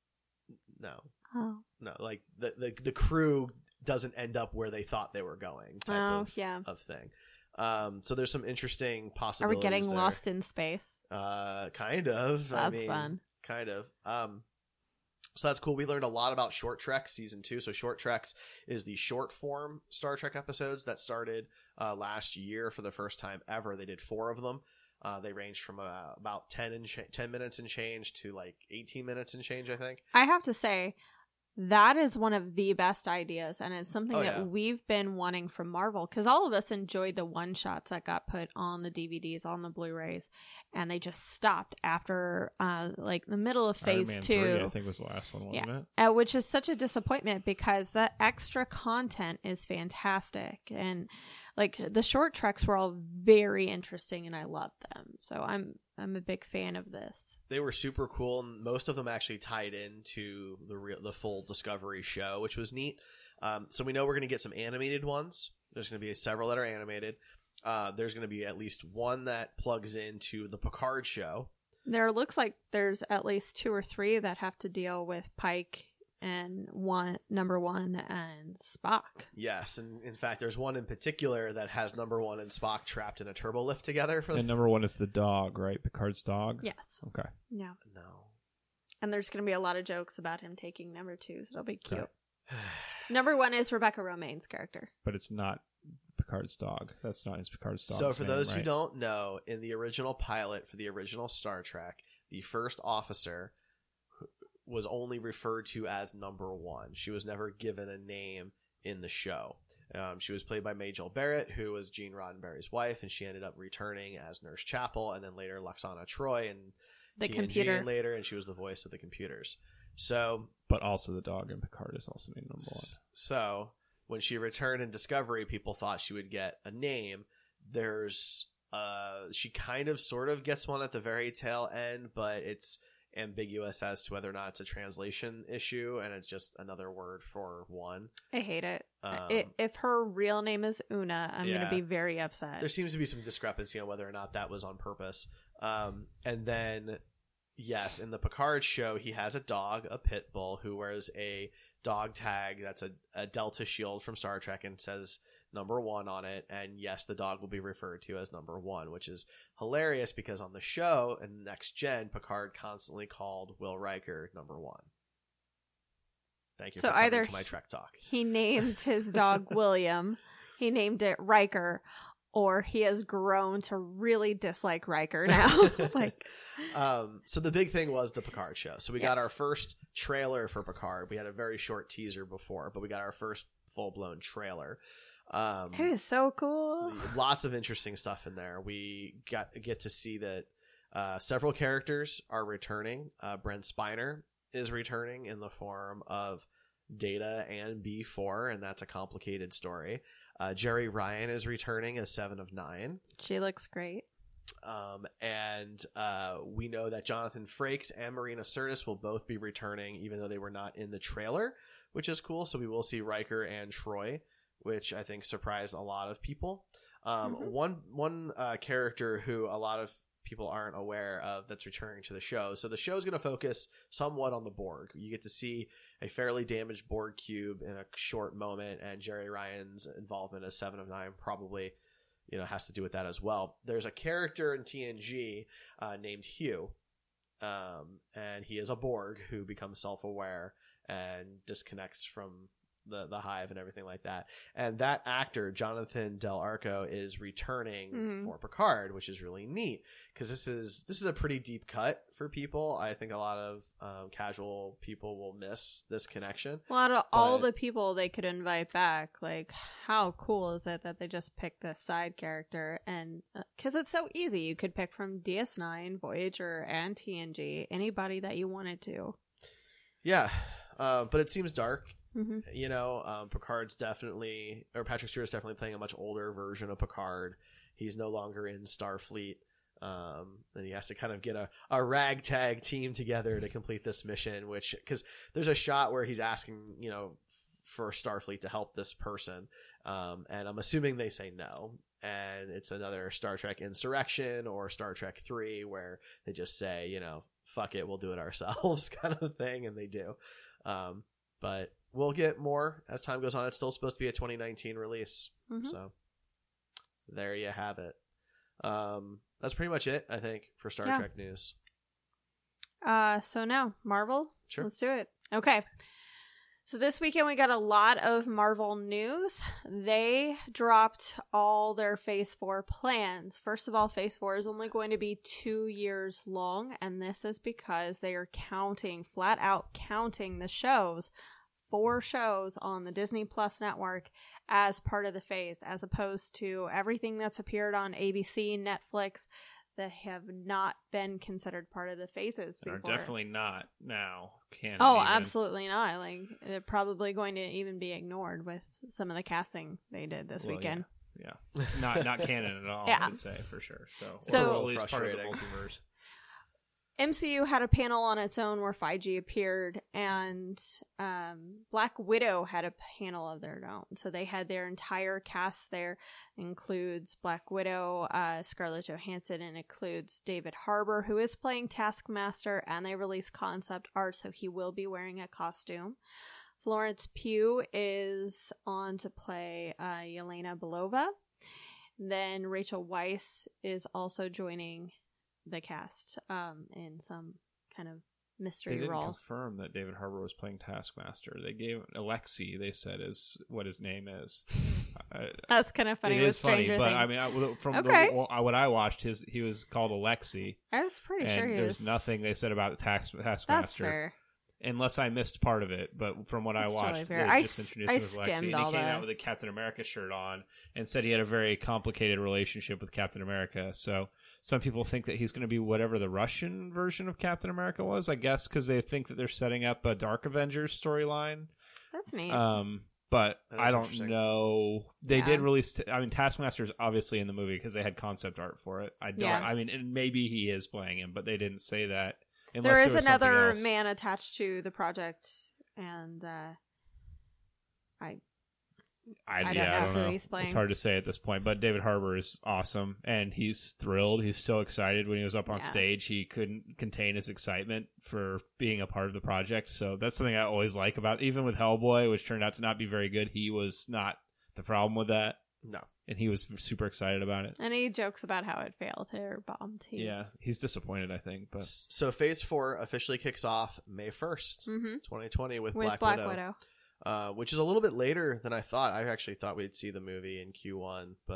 No. Oh, No, like the, the the crew doesn't end up where they thought they were going type Oh, of, yeah. of thing. Um, so there's some interesting are we possibilities getting there. lost in space? Uh, kind of. I That's mean, fun. Kind of. Um, so that's cool. We learned a lot about Short Trek season two. So Short Treks is the short form Star Trek episodes that started uh, last year for the first time ever. They did four of them. Uh, they ranged from uh, about ten and ch- ten minutes and change to like eighteen minutes and change, I think. I have to say, that is one of the best ideas, and it's something Oh, that yeah. we've been wanting from Marvel, because all of us enjoyed the one shots that got put on the D V Ds, on the Blu-rays, and they just stopped after uh like the middle of Iron phase Man two. three, I think was the last one, wasn't it? Uh, which is such a disappointment, because the extra content is fantastic, and like the short treks were all very interesting, and I loved them. So I'm I'm a big fan of this. They were super cool, and most of them actually tied into the real, the full Discovery show, which was neat. Um, so we know we're going to get some animated ones. There's going to be several that are animated. Uh, there's going to be at least one that plugs into the Picard show. There looks like there's at least two or three that have to deal with Pike and one number one and Spock. Yes, and in fact, there's one in particular that has number one and Spock trapped in a turbo lift together. For the- And number one is the dog, right? Picard's dog? Yes. Okay. Yeah. no. And there's going to be a lot of jokes about him taking number two, so it'll be cute. Okay. Number one is Rebecca Romaine's character. But it's not Picard's dog. That's not his Picard's dog. So for those who don't know, in the original pilot for the original Star Trek, the first officer was only referred to as number one. She was never given a name in the show. Um, she was played by Majel Barrett, who was Gene Roddenberry's wife, and she ended up returning as Nurse Chapel, and then later Lwaxana Troi and The T N G computer. and later, and she was the voice of the computers. So, But also the dog in Picard is also named number one. so when she returned in Discovery, people thought she would get a name. There's, uh, she kind of sort of gets one at the very tail end, but it's ambiguous as to whether or not it's a translation issue, and it's just another word for one. I hate it. Um, I if her real name is Una, I'm going yeah. to be very upset. There seems to be some discrepancy on whether or not that was on purpose. Um, and then, yes, in the Picard show, he has a dog, a pit bull, who wears a dog tag that's a, a Delta shield from Star Trek and says number one on it. And yes, the dog will be referred to as number one, which is hilarious because on the show in Next Gen, Picard constantly called Will Riker number one. Thank you So for coming either to my Trek talk. He named his dog William. He named it Riker. or he has grown to really dislike Riker now. Like, um, so the big thing was the Picard show. So we got Yes. our first trailer for Picard. We had a very short teaser before, but we got our first full blown trailer. Um, it is so cool. lots of interesting stuff in there. We got get to see that uh, several characters are returning. Uh, Brent Spiner is returning in the form of Data and B four, and that's a complicated story. Uh, Jerry Ryan is returning as Seven of Nine. She looks great. Um, and uh, we know that Jonathan Frakes and Marina Sirtis will both be returning, even though they were not in the trailer, which is cool. So we will see Riker and Troy, which I think surprised a lot of people. Um, Mhm. One one uh, character who a lot of people aren't aware of that's returning to the show. So the show is going to focus somewhat on the Borg. You get to see a fairly damaged Borg cube in a short moment, and Jerry Ryan's involvement as Seven of Nine probably, you know, has to do with that as well. There's a character in T N G uh, named Hugh, um, and he is a Borg who becomes self-aware and disconnects from the the hive and everything like that. And that actor, Jonathan Del Arco, is returning Mhm. for Picard, which is really neat because this is this is a pretty deep cut for people. I think a lot of um, casual people will miss this connection. Well, out of all But- the people they could invite back, like, how cool is it that they just picked this side character? And because it's so easy, you could pick from D S nine, Voyager, and T N G, anybody that you wanted to. Yeah, uh, but it seems dark. Mm-hmm. You know, um, Picard's definitely, or Patrick Stewart's definitely playing a much older version of Picard. He's no longer in Starfleet. Um, and he has to kind of get a, a ragtag team together to complete this mission, which, because there's a shot where he's asking, you know, f- for Starfleet to help this person. Um, and I'm assuming they say no. And it's another Star Trek Insurrection or Star Trek three where they just say, you know, fuck it, we'll do it ourselves kind of thing. And they do. Um, but we'll get more as time goes on. It's still supposed to be a twenty nineteen release. Mhm. So there you have it. Um, that's pretty much it, I think, for Star Yeah. Trek news. Uh, so now, Marvel? Sure. Let's do it. Okay. So this weekend we got a lot of Marvel news. They dropped all their Phase four plans. First of all, Phase four is only going to be two years long, and this is because they are counting, flat out counting the shows, four shows on the Disney Plus network as part of the phase, as opposed to everything that's appeared on A B C, Netflix, that have not been considered part of the phases They're before. definitely not now. Canon Oh, even. absolutely not. Like, they're probably going to even be ignored with some of the casting they did this Well, weekend. Yeah, not not canon at all. Yeah. I would say for sure. So, So- or at least part of the Frustrating. multiverse. M C U had a panel on its own where Feige appeared, and um, Black Widow had a panel of their own. So they had their entire cast there. Includes Black Widow, uh, Scarlett Johansson, and includes David Harbour, who is playing Taskmaster, and they released concept art, so he will be wearing a costume. Florence Pugh is on to play uh, Yelena Belova. Then Rachel Weisz is also joining the cast um, in some kind of They mystery didn't role. confirm that David Harbour was playing Taskmaster. They gave Alexei. They said is what his name is. I, That's kind of funny it with is funny, Stranger but Things. I mean, I, from Okay. the, what I watched, his he was called Alexei, I was pretty and sure he there's was. nothing they said about the tax, That's Taskmaster, fair. unless I missed part of it. But from what That's I totally watched, fair. they I just s- introduced I him as Alexei, skimmed and he all came that. out with a Captain America shirt on and said he had a very complicated relationship with Captain America. So some people think that he's going to be whatever the Russian version of Captain America was, I guess, because they think that they're setting up a Dark Avengers storyline. That's neat. Um, but That I is don't interesting. know. They Yeah. did release. T- I mean, Taskmaster's obviously in the movie because they had concept art for it. I don't. Yeah. I mean, and maybe he is playing him, but they didn't say that. Unless there is was something another else. man attached to the project, and uh, I I, I don't yeah, know I don't who know. he's playing. It's hard to say at this point. But David Harbour is awesome, and he's thrilled. He's so excited when he was up on Yeah. stage. He couldn't contain his excitement for being a part of the project. So that's something I always like about. Even with Hellboy, which turned out to not be very good, he was not the problem with that. No. And he was super excited about it. and he jokes about how it failed or bombed. He, Yeah, he's disappointed, I think. But S- So Phase four officially kicks off May first, hmm twenty twenty with, with Black, Black, Widow, Widow. Uh, which is a little bit later than I thought. I actually thought we'd see the movie in Q one, but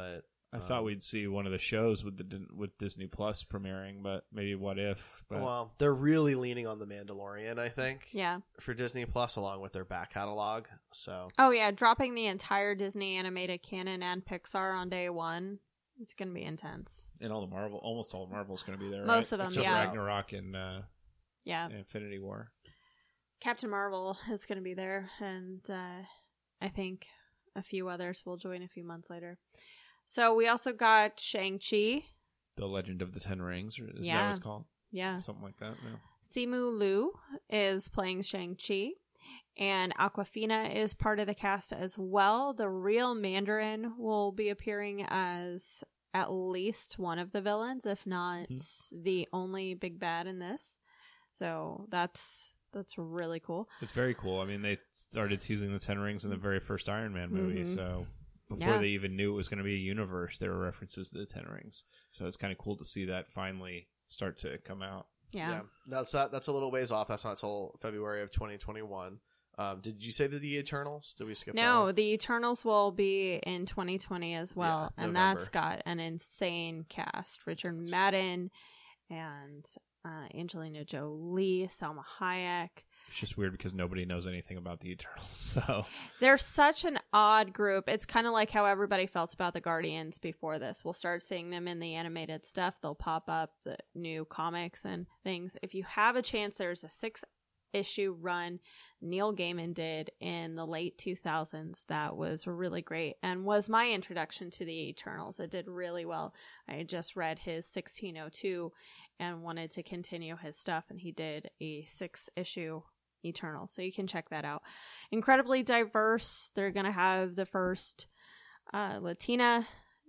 I thought Um, we'd see one of the shows with the with Disney Plus premiering, but maybe What If? But Well, they're really leaning on the Mandalorian, I think, Yeah. for Disney Plus, along with their back catalog. So Oh yeah, dropping the entire Disney animated canon and Pixar on day one. It's gonna be intense. and all the Marvel, almost all Marvel's going to be there. Most right? of It's them, just yeah. Ragnarok and uh, Yeah. Infinity War. Captain Marvel is gonna be there, and uh, I think a few others will join a few months later. So we also got Shang-Chi. The Legend of the Ten Rings, or is Yeah. that what it's called? Yeah. Something like that. No. Simu Liu is playing Shang-Chi, and Aquafina is part of the cast as well. The real Mandarin will be appearing as at least one of the villains, if not Mm-hmm. the only big bad in this. So that's that's really cool. It's very cool. I mean, they started teasing the Ten Rings in the very first Iron Man movie, Mhm. so before Yeah. they even knew it was going to be a universe, there were references to the Ten Rings. So it's kind of cool to see that finally start to come out. Yeah. yeah, that's that, that's a little ways off. That's not until February of twenty twenty-one. Um, did you say that the Eternals? Did we skip that No, one? the Eternals will be in twenty twenty as well, Yeah, and November. that's got an insane cast: Richard Madden and uh, Angelina Jolie, Salma Hayek. It's just weird because nobody knows anything about the Eternals. So They're such an odd group. It's kind of like how everybody felt about the Guardians before this. We'll start seeing them in the animated stuff. They'll pop up, the new comics and things. If you have a chance, there's a six issue run Neil Gaiman did in the late two thousands that was really great and was my introduction to the Eternals. It did really well. I had just read his sixteen oh two and wanted to continue his stuff, and he did a six issue Eternal, so you can check that out. Incredibly diverse. They're gonna have the first uh, Latina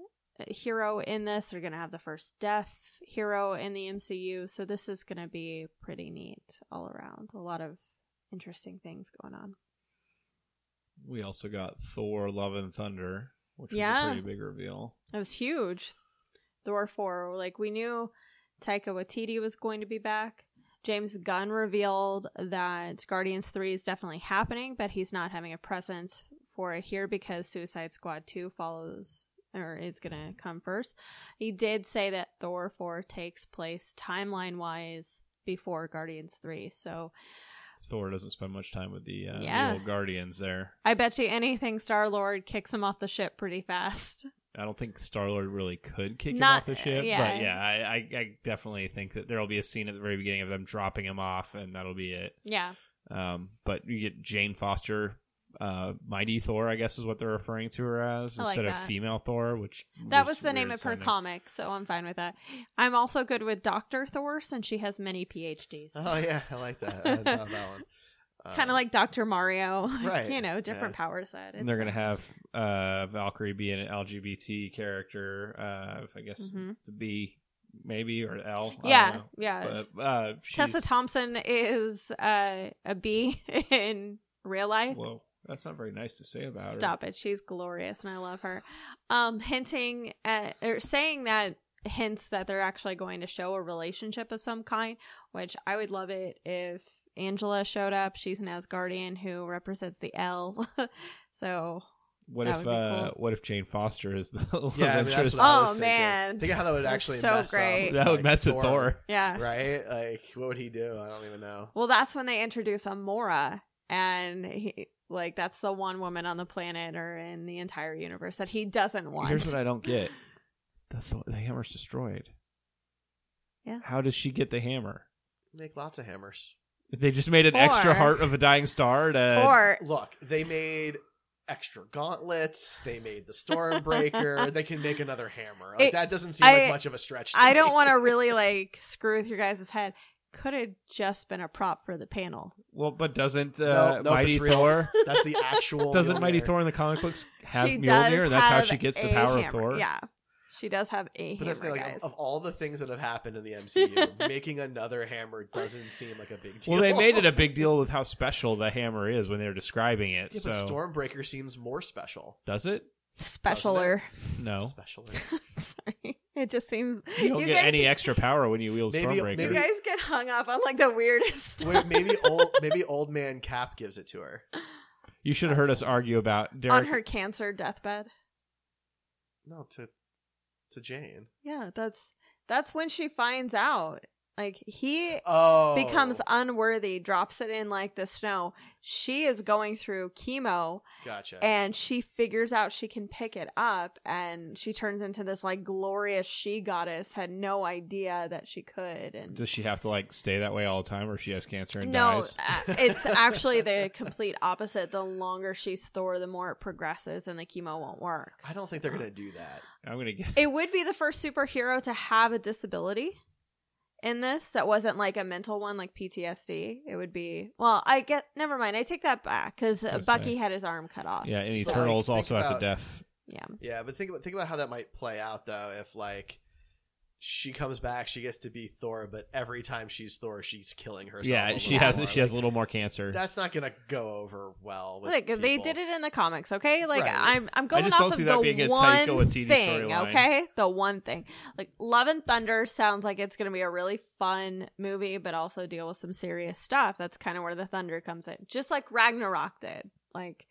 hero in this. They're gonna have the first deaf hero in the M C U. So this is gonna be pretty neat all around. A lot of interesting things going on. we also got Thor: Love and Thunder, which Yeah. was a pretty big reveal. It was huge. Thor four. Like, we knew Taika Waititi was going to be back. James Gunn revealed that Guardians three is definitely happening, but he's not having a presence for it here because Suicide Squad two follows or is going to come first. He did say that Thor four takes place timeline-wise before Guardians three, so Thor doesn't spend much time with the, uh, Yeah. the old Guardians there. I bet you anything Star-Lord kicks him off the ship pretty fast. I don't think Star-Lord really could kick Not- him off the ship, yeah. but yeah, I, I, I definitely think that there will be a scene at the very beginning of them dropping him off, and that'll be it. Yeah. Um, but you get Jane Foster, uh, Mighty Thor, I guess is what they're referring to her as, I like instead of that. female Thor, which That was the name weird of her sounding. comic, so I'm fine with that. I'm also good with Doctor Thor since she has many P H Ds. Oh yeah, I like that. I hadn't thought of that one. Kind of like Doctor Mario. Right, You know, different yeah. power set. And they're going to have uh, Valkyrie be an L G B T character, uh, I guess Mhm. the B maybe, or L. I Yeah, don't know. yeah. But, uh, she's, Tessa Thompson is uh, a B in real life. Whoa, that's not very nice to say about her. Stop it. She's glorious and I love her. Um, hinting at, or saying that hints that they're actually going to show a relationship of some kind, which I would love it if Angela showed up. She's an Asgardian who represents the L. So What That if would be uh, cool. what if Jane Foster is the love Yeah, I mean, that's interest? what I Oh, was thinking. man. Think of how that would That's actually so mess great. up. That would like, mess with Thor. yeah. right? Like, what would he do? I don't even know. Well, that's when they introduce Amora, and he, like, that's the one woman on the planet or in the entire universe that he doesn't want. Here's what I don't get: the Thor, the hammer's destroyed. Yeah. How does she get the hammer? Make lots of hammers. They just made an extra Or- heart of a dying star to. or Look, they made extra gauntlets. They made the Stormbreaker. They can make another hammer. Like, It- that doesn't seem I- like much of a stretch. To I me. don't want to really like screw with your guys' head. Could have just been a prop for the panel. well, but doesn't uh, No, nope, Mighty it's real. Thor? That's the actual. Doesn't Mjolnir. Mighty Thor in the comic books have she Mjolnir? does And that's how have she gets the a power hammer. of Thor. Yeah, she does have a But that's the hammer, thing, like, guys. of all the things that have happened in the M C U, making another hammer doesn't seem like a big deal. Well, they made it a big deal with how special the hammer is when they were describing it. Yeah, so but Stormbreaker seems more special. does it? Specialer. No, Specialer. Sorry, it just seems you don't get guys, any extra power when you wield Maybe- Stormbreaker. You maybe- guys get hung up on like the weirdest. Wait, maybe old maybe old man Cap gives it to her. You should have heard us argue about Derek. on her cancer deathbed. No, to to Jane. Yeah, that's that's when she finds out. Like, he Oh. becomes unworthy, drops it in, like, the snow. She is going through chemo, Gotcha. and she figures out she can pick it up, and she turns into this, like, glorious she-goddess, had no idea that she could. And Does she have to like stay that way all the time, or she has cancer and no, dies? uh, it's actually the complete opposite. The longer she's Thor, the more it progresses, and the chemo won't work. I don't think they're going to do that. I'm gonna get. It would be the first superhero to have a disability in this that wasn't like a mental one, like P T S D. It would be, well, I get, never mind. I take that back, because That's Bucky nice. had his arm cut off. Yeah, and So, Eternals like, also think has a about- deaf. Yeah. Yeah, but think about think about how that might play out though. If like she comes back, she gets to be Thor, but every time she's Thor, she's killing herself. a Yeah, little she has more. she has Like, a little more cancer. That's not gonna go over well. With Look, they people. did it in the comics, okay? Like, Right. I'm I'm going just off don't of see that the being a one Taika Waititi thing, storyline. okay? The one thing. Like, Love and Thunder sounds like it's going to be a really fun movie, but also deal with some serious stuff. That's kind of where the thunder comes in. Just like Ragnarok did. Like,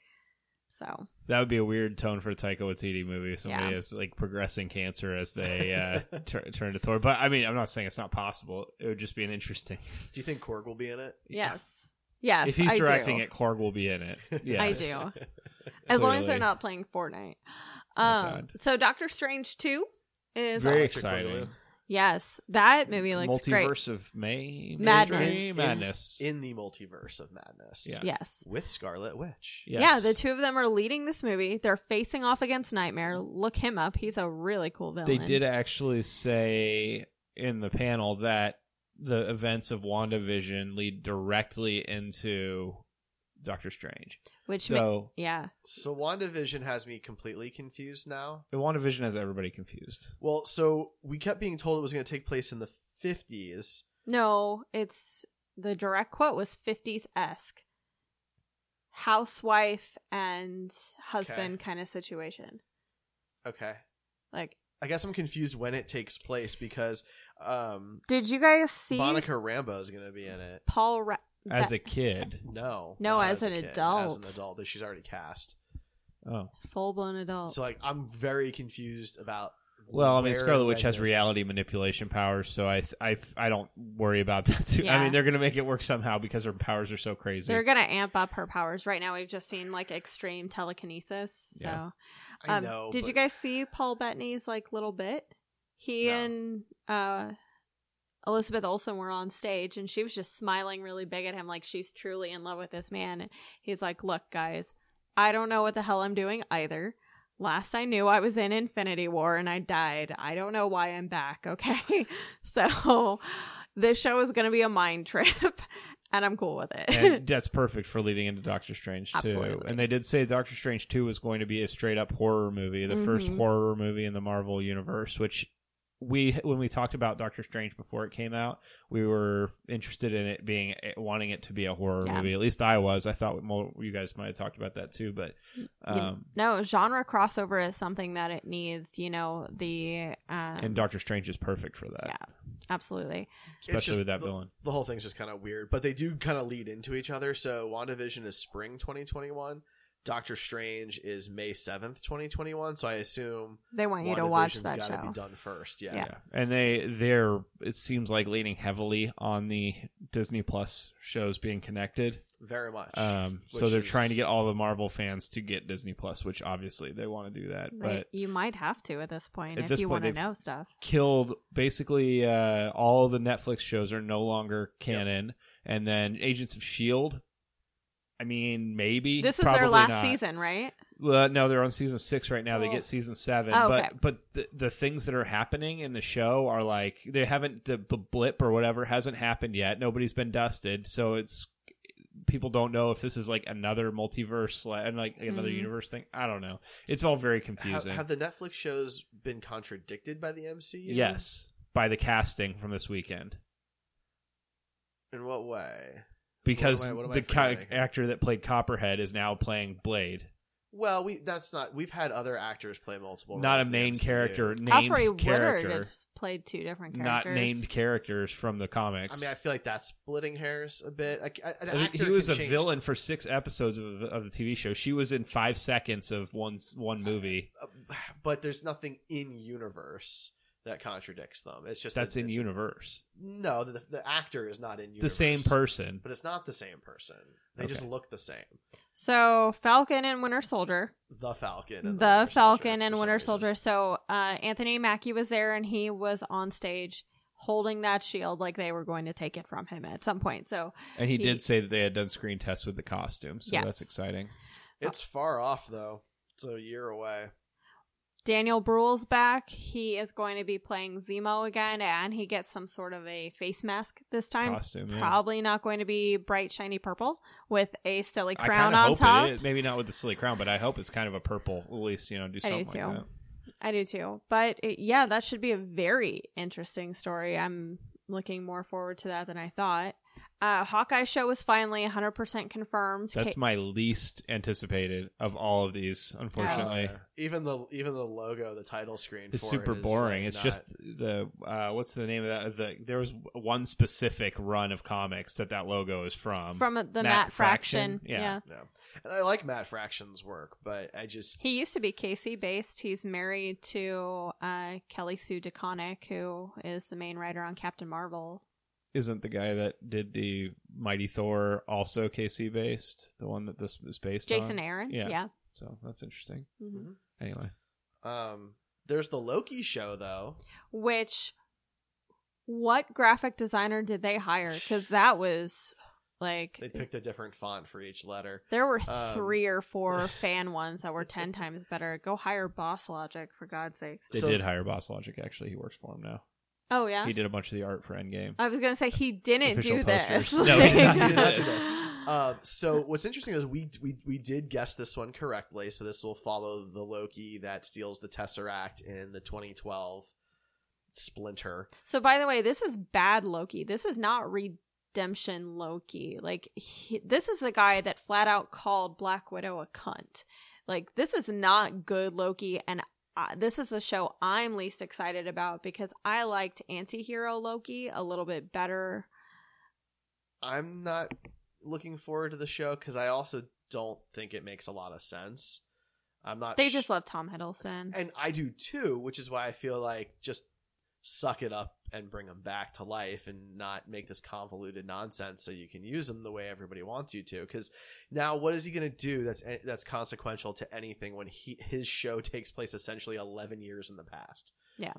so. That would be a weird tone for a Taika Waititi movie. If somebody Yeah. is like progressing cancer as they uh, tur- turn to Thor. But I mean, I'm not saying it's not possible. It would just be an interesting. Do you think Korg will be in it? Yes. Yes, If he's I directing do. it, Korg will be in it. Yes. I do. As long as they're Clearly. not playing Fortnite. Oh, Um, God. so Doctor Strange two is Very Electric exciting. Boogaloo. yes, that movie looks great. Multiverse of May Madness. Mystery? In- Madness. In the multiverse of madness. Yeah. Yes. With Scarlet Witch. Yes. Yeah, the two of them are leading this movie. They're facing off against Nightmare. Look him up. He's a really cool villain. They did actually say in the panel that the events of WandaVision lead directly into Doctor Strange. Which ma- So yeah. So WandaVision has me completely confused now. the WandaVision has everybody confused. Well, so we kept being told it was going to take place in the fifties. No, it's the direct quote was fifties-esque. Housewife and husband Okay. kind of situation. Okay. Like, I guess I'm confused when it takes place because um, did you guys see Monica Rambeau is going to be in it. Paul Ra- As Be- a kid. No. No, not as an a kid, As adult. an adult that she's already cast. Oh. full-blown adult? So like I'm very confused about Well, I mean, where Scarlet Witch when has this- reality manipulation powers, so I, I, I don't worry about that too. I Yeah. mean, they're going to make it work somehow because her powers are so crazy. They're gonna amp up her powers. Right now, we've just seen like extreme telekinesis. So, Yeah. I um, know. did but you guys see Paul Bettany's like little bit? He No. and uh, Elizabeth Olsen were on stage, and she was just smiling really big at him, like she's truly in love with this man. And he's like, "Look, guys, I don't know what the hell I'm doing either. Last I knew, I was in Infinity War and I died. I don't know why I'm back. Okay, so this show is gonna be a mind trip." And I'm cool with it. And that's perfect for leading into Doctor Strange too. Absolutely. And they did say Doctor Strange two was going to be a straight up horror movie, the first Mhm. horror movie in the Marvel universe, which we when we talked about Doctor Strange before it came out, we were interested in it being wanting it to be a horror Yeah. movie. At least I was. I thought more, you guys might have talked about that too, but um No, genre crossover is something that it needs. You know, the um, and Doctor Strange is perfect for that. yeah, absolutely. It's Especially just with that the, villain. The whole thing's just kind of weird, but they do kind of lead into each other. So WandaVision is spring twenty twenty-one. Doctor Strange is May seventh, twenty twenty-one. So I assume They want you to watch WandaVision's that gotta show. be done first. Yeah. Yeah. Yeah, and they they're it seems like leaning heavily on the Disney Plus shows being connected. Very much. Um, so Which they're is- trying to get all the Marvel fans to get Disney Plus, which obviously they want to do that. They- But you might have to at this point At if this you point, want to they've- know stuff. killed basically uh, all of the Netflix shows are no longer canon, and then Agents of Shield. I mean, maybe This is probably their last not. season, right? Well, no, they're on season six right now. They Oh. get season seven, Oh, but okay. but the, the things that are happening in the show are like they haven't the the blip or whatever hasn't happened yet. Nobody's been dusted, so it's people don't know if this is like another multiverse like, and like another Mhm. universe thing. I don't know. It's all very Have, confusing. have the Netflix shows been contradicted by the M C U? Yes, by the casting from this weekend. In what way? Because What am I- what am I the co- forgetting? actor that played Copperhead is now playing Blade. Well, we that's not. We've had other actors play multiple roles. Not a in the main M C U. character, named Alfred character, Woodard has played two different not characters. named characters from the comics. I mean, I feel like that's splitting hairs a bit. Like, an I think actor he was can a change- villain for six episodes of, of the T V show. She was in five seconds of one one movie. Uh, but there's nothing in universe that contradicts them. It's just That's that in it's- universe. No, the, the actor is not in universe. The same person. But it's not the same person. They Okay. just look the same. So Falcon and Winter Soldier. The Falcon. The, And the, Winter Falcon Soldier, and for some Winter reason. Soldier. So uh, Anthony Mackie was there, and he was on stage holding that shield like they were going to take it from him at some point. So And he, He- did say that they had done screen tests with the costume, so Yes. that's exciting. It's far off, though. It's a year away. Daniel Bruhl's back. He is going to be playing Zemo again, and he gets some sort of a face mask this time. Costume, yeah. Probably not going to be bright, shiny purple with a silly I crown kind of on hope top. it is. Maybe not with the silly crown, but I hope it's kind of a purple. At least, you know, do I do something like too. that. I do too. But it, yeah, that should be a very interesting story. I'm looking more forward to that than I thought. Uh, Hawkeye show was finally one hundred percent confirmed. That's Ka- my least anticipated of all of these, unfortunately. Uh, even the even the logo, the title screen, It's for super it is, boring. like, it's not- just the uh, what's the name of that? The there was one specific run of comics that that logo is from. from the Matt, Matt Fraction. Fraction? Yeah. yeah. no. And I like Matt Fraction's work, but I just He used to be K C based. He's married to uh, Kelly Sue DeConnick, who is the main writer on Captain Marvel. Isn't the guy that did the Mighty Thor also K C based? The one that this is based on? Jason Aaron. Yeah. Yeah. So that's interesting. Mhm. Anyway. um. There's the Loki show though. Which, what graphic designer did they hire? Because that was like They picked a different font for each letter. there were um, three or four fan ones that were ten times better. Go hire Boss Logic for God's sakes. They So- did hire Boss Logic, actually. He works for him now. Oh yeah. He did a bunch of the art for Endgame. I was gonna say he didn't Official do this. posters. No, he did not He did not do this. this. Uh, so what's interesting is we we we did guess this one correctly. So this will follow the Loki that steals the Tesseract in the twenty twelve Splinter. So, by the way, this is bad Loki. This is not redemption Loki. Like, he, this is the guy that flat out called Black Widow a cunt. Like, this is not good Loki, and uh, this is the show I'm least excited about because I liked anti-hero Loki a little bit better. I'm not looking forward to the show because I also don't think it makes a lot of sense. I'm not. They sh- just love Tom Hiddleston. and I do too, which is why I feel like just suck it up and bring them back to life and not make this convoluted nonsense so you can use them the way everybody wants you to. Because now what is he going to do that's that's consequential to anything when he his show takes place essentially eleven years in the past? Yeah.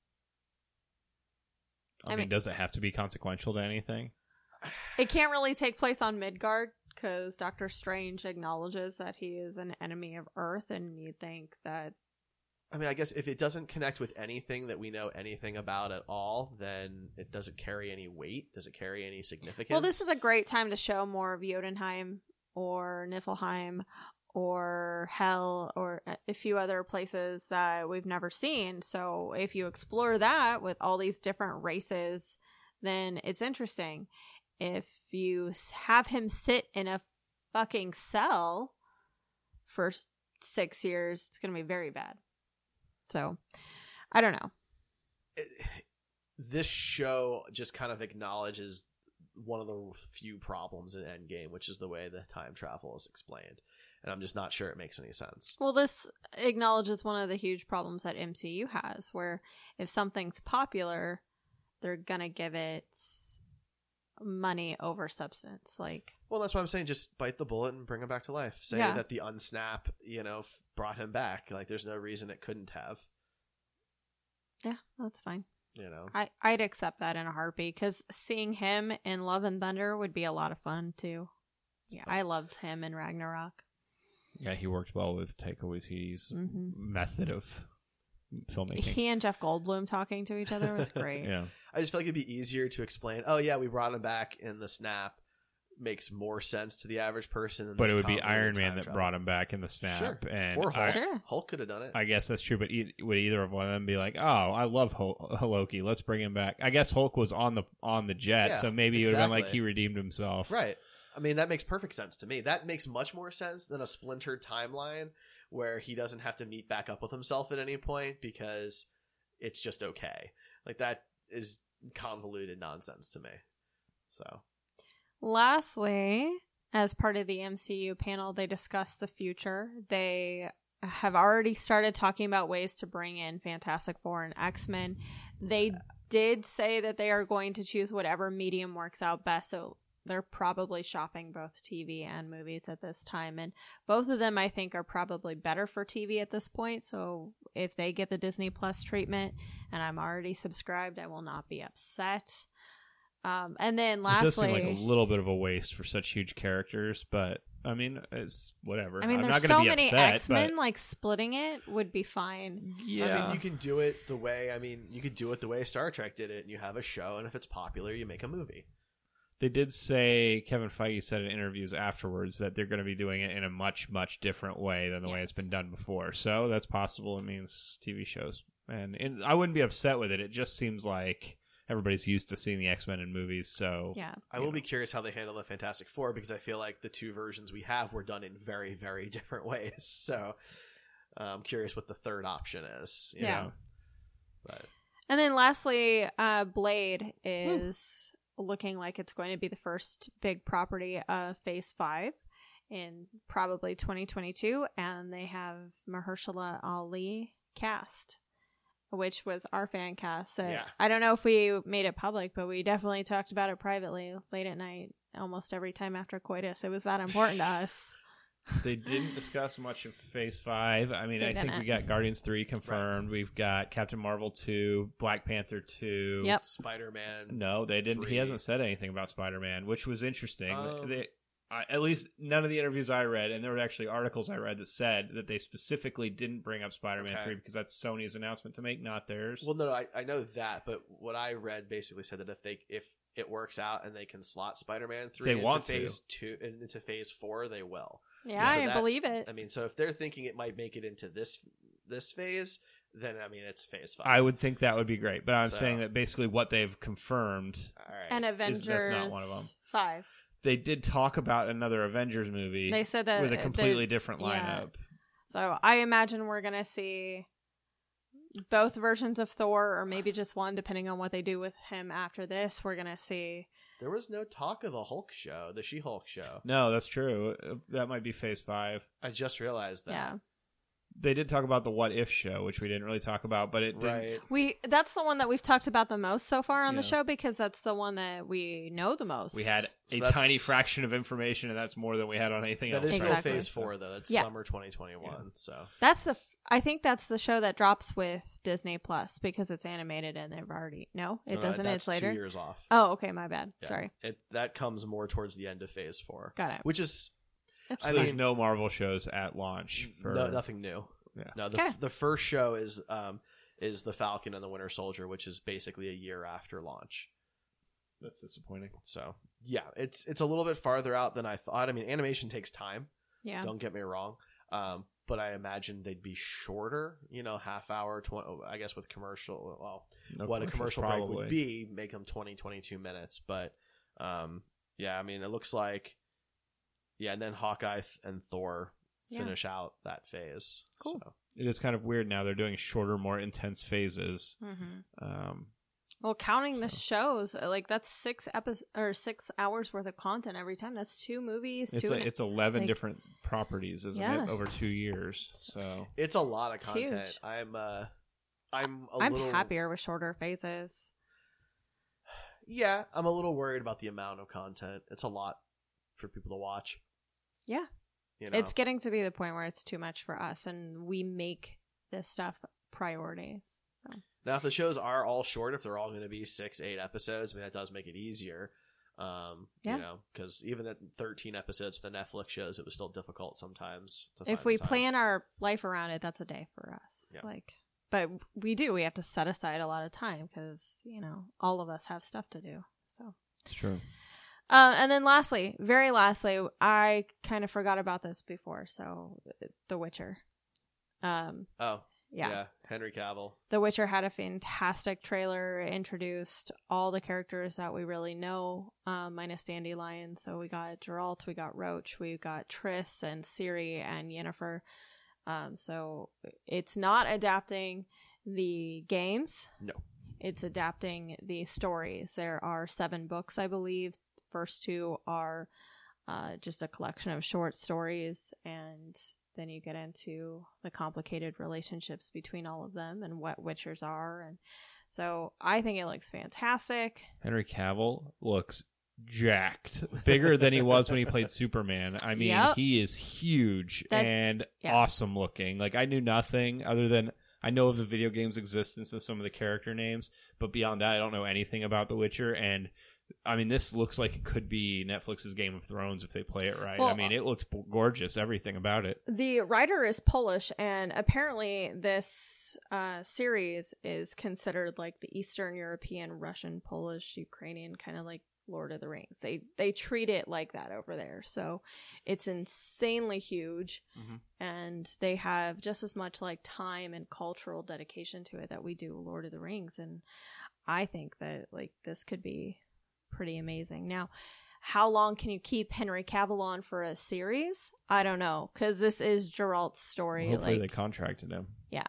I, I mean, mean- does it have to be consequential to anything? It can't really take place on Midgard because Doctor Strange acknowledges that he is an enemy of Earth, and you think that I mean, I guess if it doesn't connect with anything that we know anything about at all, then it doesn't carry any weight. Does it carry any significance? Well, this is a great time to show more of Jotunheim or Niflheim or Hell or a few other places that we've never seen. So if you explore that with all these different races, then it's interesting. If you s- have him sit in a fucking cell for s- six years, it's going to be very bad. So, I don't know. It- this show just kind of acknowledges one of the few problems in Endgame, which is the way the time travel is explained. And I'm just not sure it makes any sense. Well, this acknowledges one of the huge problems that M C U has, where if something's popular, they're gonna give it money over substance. Like, Well, that's why I'm saying just bite the bullet and bring him back to life. Say Yeah. that the unsnap, you know, f- brought him back. Like, there's no reason it couldn't have, yeah, that's fine. you know. I, I'd accept that in a heartbeat because seeing him in Love and Thunder would be a lot of fun too. Yeah, I loved him in Ragnarok. Yeah, he worked well with Taika Waititi's Mhm. method of filmmaking. He and Jeff Goldblum talking to each other was great. yeah. I just feel like it'd be easier to explain, oh, yeah, we brought him back in the snap. Makes more sense to the average person. Than But this it would be convoluted Iron Man time that travel. brought him back in the snap. Sure. And Or Hulk. I, Sure. Hulk could have done it. I guess that's true, but e- would either of one of them be like, "Oh, I love Hul- Loki. Let's bring him back"? I guess Hulk was on the on the jet, Yeah, so maybe it would have been like exactly. he redeemed himself. Right. I mean, that makes perfect sense to me. That makes much more sense than a splintered timeline where he doesn't have to meet back up with himself at any point because it's just okay. Like, that is convoluted nonsense to me. So, lastly, as part of the M C U panel, they discussed the future. They have already started talking about ways to bring in Fantastic Four and X-Men. They did say that they are going to choose whatever medium works out best, so they're probably shopping both T V and movies at this time, and both of them I think are probably better for T V at this point, so if they get the Disney Plus treatment and I'm already subscribed, I will not be upset. Um, and then lastly... It does seem like a little bit of a waste for such huge characters, but I mean, it's whatever. I mean, I'm there's not gonna so be many upset, X-Men, but... like, splitting it would be fine. Yeah. I mean, you can do it the way, I mean, you could do it the way Star Trek did it, and you have a show, and if it's popular, you make a movie. They did say, Kevin Feige said in interviews afterwards that they're going to be doing it in a much, much different way than the Yes. way it's been done before. So that's possible. It means T V shows. And, and I wouldn't be upset with it. It just seems like everybody's used to seeing the X-Men in movies. So Yeah. I will be curious how they handle the Fantastic Four, because I feel like the two versions we have were done in very, very different ways. So I'm curious what the third option is. you Yeah. know? But And then lastly, uh, Blade is looking like it's going to be the first big property of Phase five in probably twenty twenty-two, and they have Mahershala Ali cast, which was our fan cast. So Yeah. I don't know if we made it public, but we definitely talked about it privately late at night almost every time after coitus. It was that important to us. They didn't discuss much of Phase five. I mean, They I think didn't. we got Guardians three confirmed. We've got Captain Marvel two, Black Panther two. Yep. Spider-Man. No, they didn't. Three. He hasn't said anything about Spider-Man, which was interesting. Um, they, I, at least none of the interviews I read, and there were actually articles I read that said that they specifically didn't bring up Spider-Man Okay. three because that's Sony's announcement to make, not theirs. Well, no, I, I know that, but what I read basically said that if they if it works out and they can slot Spider-Man three They into want to. phase two and into phase four, they will. Yeah, So I that- believe it. I mean, so if they're thinking it might make it into this this phase, then I mean it's phase five. I would think that would be great, but I'm So- saying that basically what they've confirmed, All right. And Is- Avengers that's not one of them. five. they did talk about another Avengers movie They said that with a uh, completely they- different yeah. lineup. So I imagine we're going to see both versions of Thor, or maybe just one, depending on what they do with him after this. We're going to see. There was no talk of the Hulk show, the She-Hulk show. No, that's true. Uh, That might be Phase five. I just realized that. Yeah. They did talk about the What If show, which we didn't really talk about, but it did. Right. We that's the one that we've talked about the most so far on the Yeah. show, because that's the one that we know the most. We had So a that's- tiny fraction of information, and that's more than we had on anything That else. is still Exactly. phase four, though. That's Yeah. summer twenty twenty-one. So That's the f- I think that's the show that drops with Disney Plus because it's animated and they've already no, it No, doesn't. That's It's later. two years off. Oh, okay, my bad. Yeah. Sorry. It that comes more towards the end of phase four. Got it. Which is It's I So fine. there's no Marvel shows at launch for no, nothing new. Yeah. No, the, Okay. the first show is um is the Falcon and the Winter Soldier, which is basically a year after launch. That's disappointing. So yeah, it's it's a little bit farther out than I thought. I mean, animation takes time. yeah. Don't get me wrong. Um, but I imagine they'd be shorter. You know, half hour, twenty. I guess with commercial. Well, No what a commercials, commercial break probably. would be, make them twenty, twenty-two minutes. But um, yeah, I mean, it looks like yeah, and then Hawkeye th- and Thor Yeah. finish out that phase. Cool. So. It is kind of weird now. They're doing shorter, more intense phases. Mm-hmm. Um, Well, counting the shows, like that's six episodes or six hours worth of content every time. That's two movies. it's two. a, and- it's eleven like- different properties, isn't Yeah. it, over two years? So It's a lot of It's content. huge. I'm uh I'm a I'm little happier with shorter phases. Yeah, I'm a little worried about the amount of content. It's a lot for people to watch. Yeah. You know? It's getting to be the point where it's too much for us, and we make this stuff priorities. So Now if the shows are all short, if they're all going to be six, eight episodes, I mean that does make it easier. Um, Yeah. you know, because even at thirteen episodes for the Netflix shows, it was still difficult sometimes. To if find we the time. plan our life around it, that's a day for us. Yeah. Like, but we do. We have to set aside a lot of time because you know all of us have stuff to do. So. it's true. Uh, and then lastly, very lastly, I kind of forgot about this before. So, The Witcher. Um, oh Yeah. yeah, Henry Cavill. The Witcher had a fantastic trailer. It introduced all the characters that we really know, um, minus Dandelion. So we got Geralt, we got Roach, we got Triss and Ciri and Yennefer. Um, so it's not adapting the games. No. It's adapting the stories. There are seven books, I believe. First two are uh, just a collection of short stories, and then you get into the complicated relationships between all of them and what Witchers are. And so I think it looks fantastic. Henry Cavill looks jacked, bigger than he was when he played Superman. I mean, Yep. he is huge That- and yeah. awesome looking. Like, I knew nothing other than I know of the video game's existence and some of the character names, but beyond that, I don't know anything about The Witcher. And I mean, this looks like it could be Netflix's Game of Thrones if they play it right. Well, I mean, it looks b- gorgeous, everything about it. The writer is Polish, and apparently this uh, series is considered like the Eastern European, Russian, Polish, Ukrainian, kind of like Lord of the Rings. They they treat it like that over there. So it's insanely huge, Mhm. and they have just as much like time and cultural dedication to it that we do Lord of the Rings. And I think that like this could be pretty amazing. Now, how long can you keep Henry Cavill on for a series? I don't know, because this is Geralt's story. Hopefully, like, they contracted him. yeah.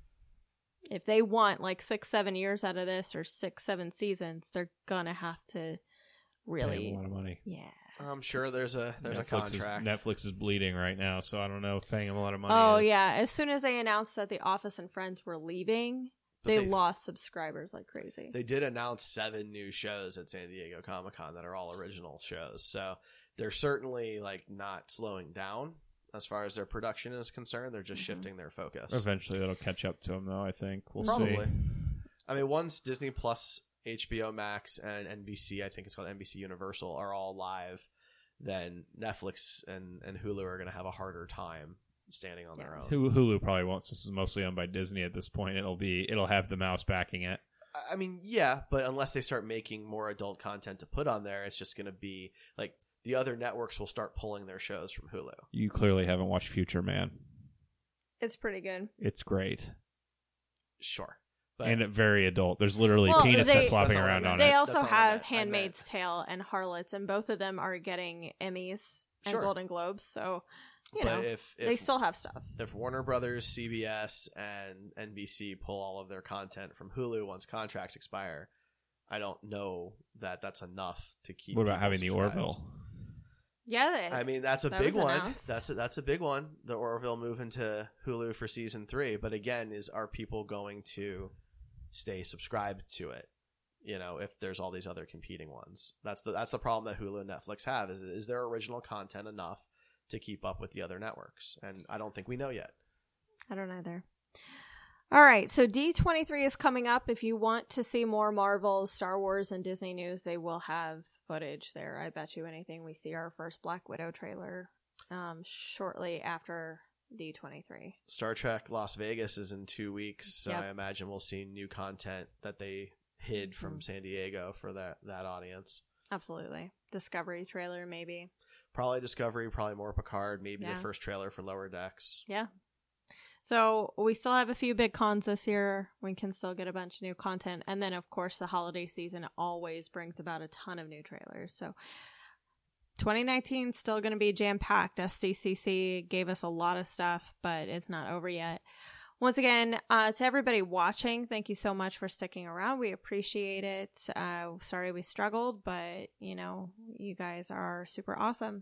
If they want like six, seven years out of this, or six, seven seasons, they're gonna have to Pay him really, a lot of money. yeah. I'm sure there's a there's Netflix a contract. Is, Netflix is bleeding right now, so I don't know if paying him a lot of money. Oh is. yeah. As soon as they announced that The Office and Friends were leaving, But they, they- lost subscribers like crazy. They did announce seven new shows at San Diego Comic-Con that are all original shows. So they're certainly like not slowing down as far as their production is concerned. They're just Mhm. shifting their focus. Eventually, that'll catch up to him, though. I think we'll Probably. see. I mean, once Disney Plus, H B O Max, and N B C, I think it's called N B C Universal, are all live, then Netflix and, and Hulu are going to have a harder time standing on their own. Hulu Hulu probably won't. This is mostly owned by Disney at this point. It'll be. It'll have the mouse backing it. I- I mean, yeah, but unless they start making more adult content to put on there, it's just going to be like the other networks will start pulling their shows from Hulu. You clearly haven't watched Future Man. It's pretty good. It's great Sure. But and very adult. There's literally Well, penises they- flopping That's all I around meant. on They it. also That's not what I have meant. I Handmaid's meant- Tale and Harlots, and both of them are getting Emmys and Sure. Golden Globes. So, you but know, if, if they still have stuff. if Warner Brothers, C B S, and N B C pull all of their content from Hulu once contracts expire, I don't know that that's enough to keep. What about people having the subscribed. Orville? Yeah, I mean, that's a That big was one. announced. That's a, that's a big one. The Orville moving to Hulu for season three, but again, is are people going to stay subscribed to it? You know, if there's all these other competing ones, that's the that's the problem that Hulu and Netflix have. Is is their original content enough to keep up with the other networks? And I don't think we know yet. I don't either. All right, so D twenty-three is coming up. If you want to see more Marvel, Star Wars, and Disney news, they will have footage there. I bet you anything we see our first Black Widow trailer um, shortly after D twenty-three. Star Trek Las Vegas is in two weeks, so Yep. I imagine we'll see new content that they hid from Mhm. San Diego for that that audience. Absolutely. Discovery trailer, maybe. Probably Discovery, probably more Picard, maybe Yeah. the first trailer for Lower Decks. Yeah. So we still have a few big cons this year. We can still get a bunch of new content. And then, of course, the holiday season always brings about a ton of new trailers. So twenty nineteen is still going to be jam-packed. S D C C gave us a lot of stuff, but it's not over yet. Once again, uh, to everybody watching, thank you so much for sticking around. We appreciate it. Uh, sorry we struggled, but, you know, you guys are super awesome.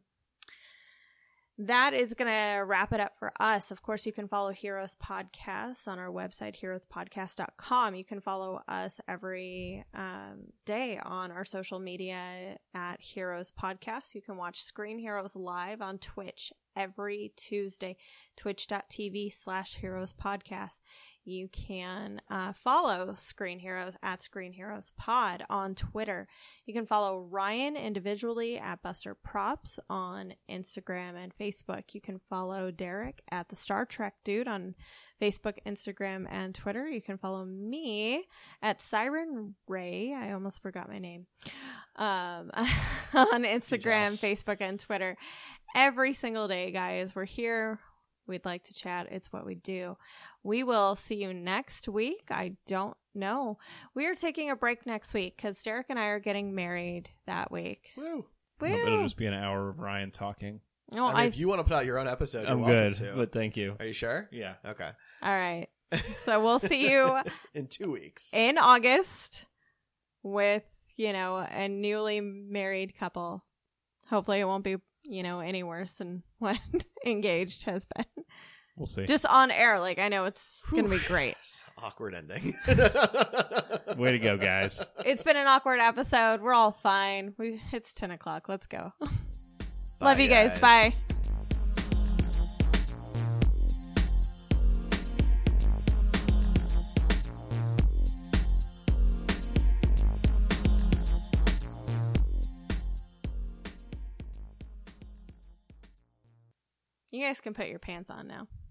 That is going to wrap it up for us. Of course, you can follow Heroes Podcasts on our website, heroes podcast dot com. You can follow us every um, day on our social media at Heroes Podcasts. You can watch Screen Heroes live on Twitch every Tuesday, twitch.tv slash Heroes Podcast. You can uh, follow Screen Heroes at Screen Heroes Pod on Twitter. You can follow Ryan individually at Buster Props on Instagram and Facebook. You can follow Derek at the Star Trek Dude on Facebook, Instagram, and Twitter. You can follow me at Siren Ray. I almost forgot my name. Um, on Instagram, Details. Facebook, and Twitter. Every single day, guys. We're here. We'd like to chat. It's what we do. We will see you next week. I don't know. We are taking a break next week because Derek and I are getting married that week. Woo. Woo. No, it'll just be an hour of Ryan talking. No, I mean, I, if you want to put out your own episode, you're I'm welcome good, to. but thank you. Are you sure? Yeah. Okay. all right. So we'll see you In two weeks. in August with, you know, a newly married couple. Hopefully it won't be, you know, any worse than what engaged has been. We'll see. Just on air. Like, I know it's going to be great. Awkward ending. Way to go, guys. It's been an awkward episode. We're all fine. We, it's ten o'clock. Let's go. Love you guys. Bye. You guys can put your pants on now.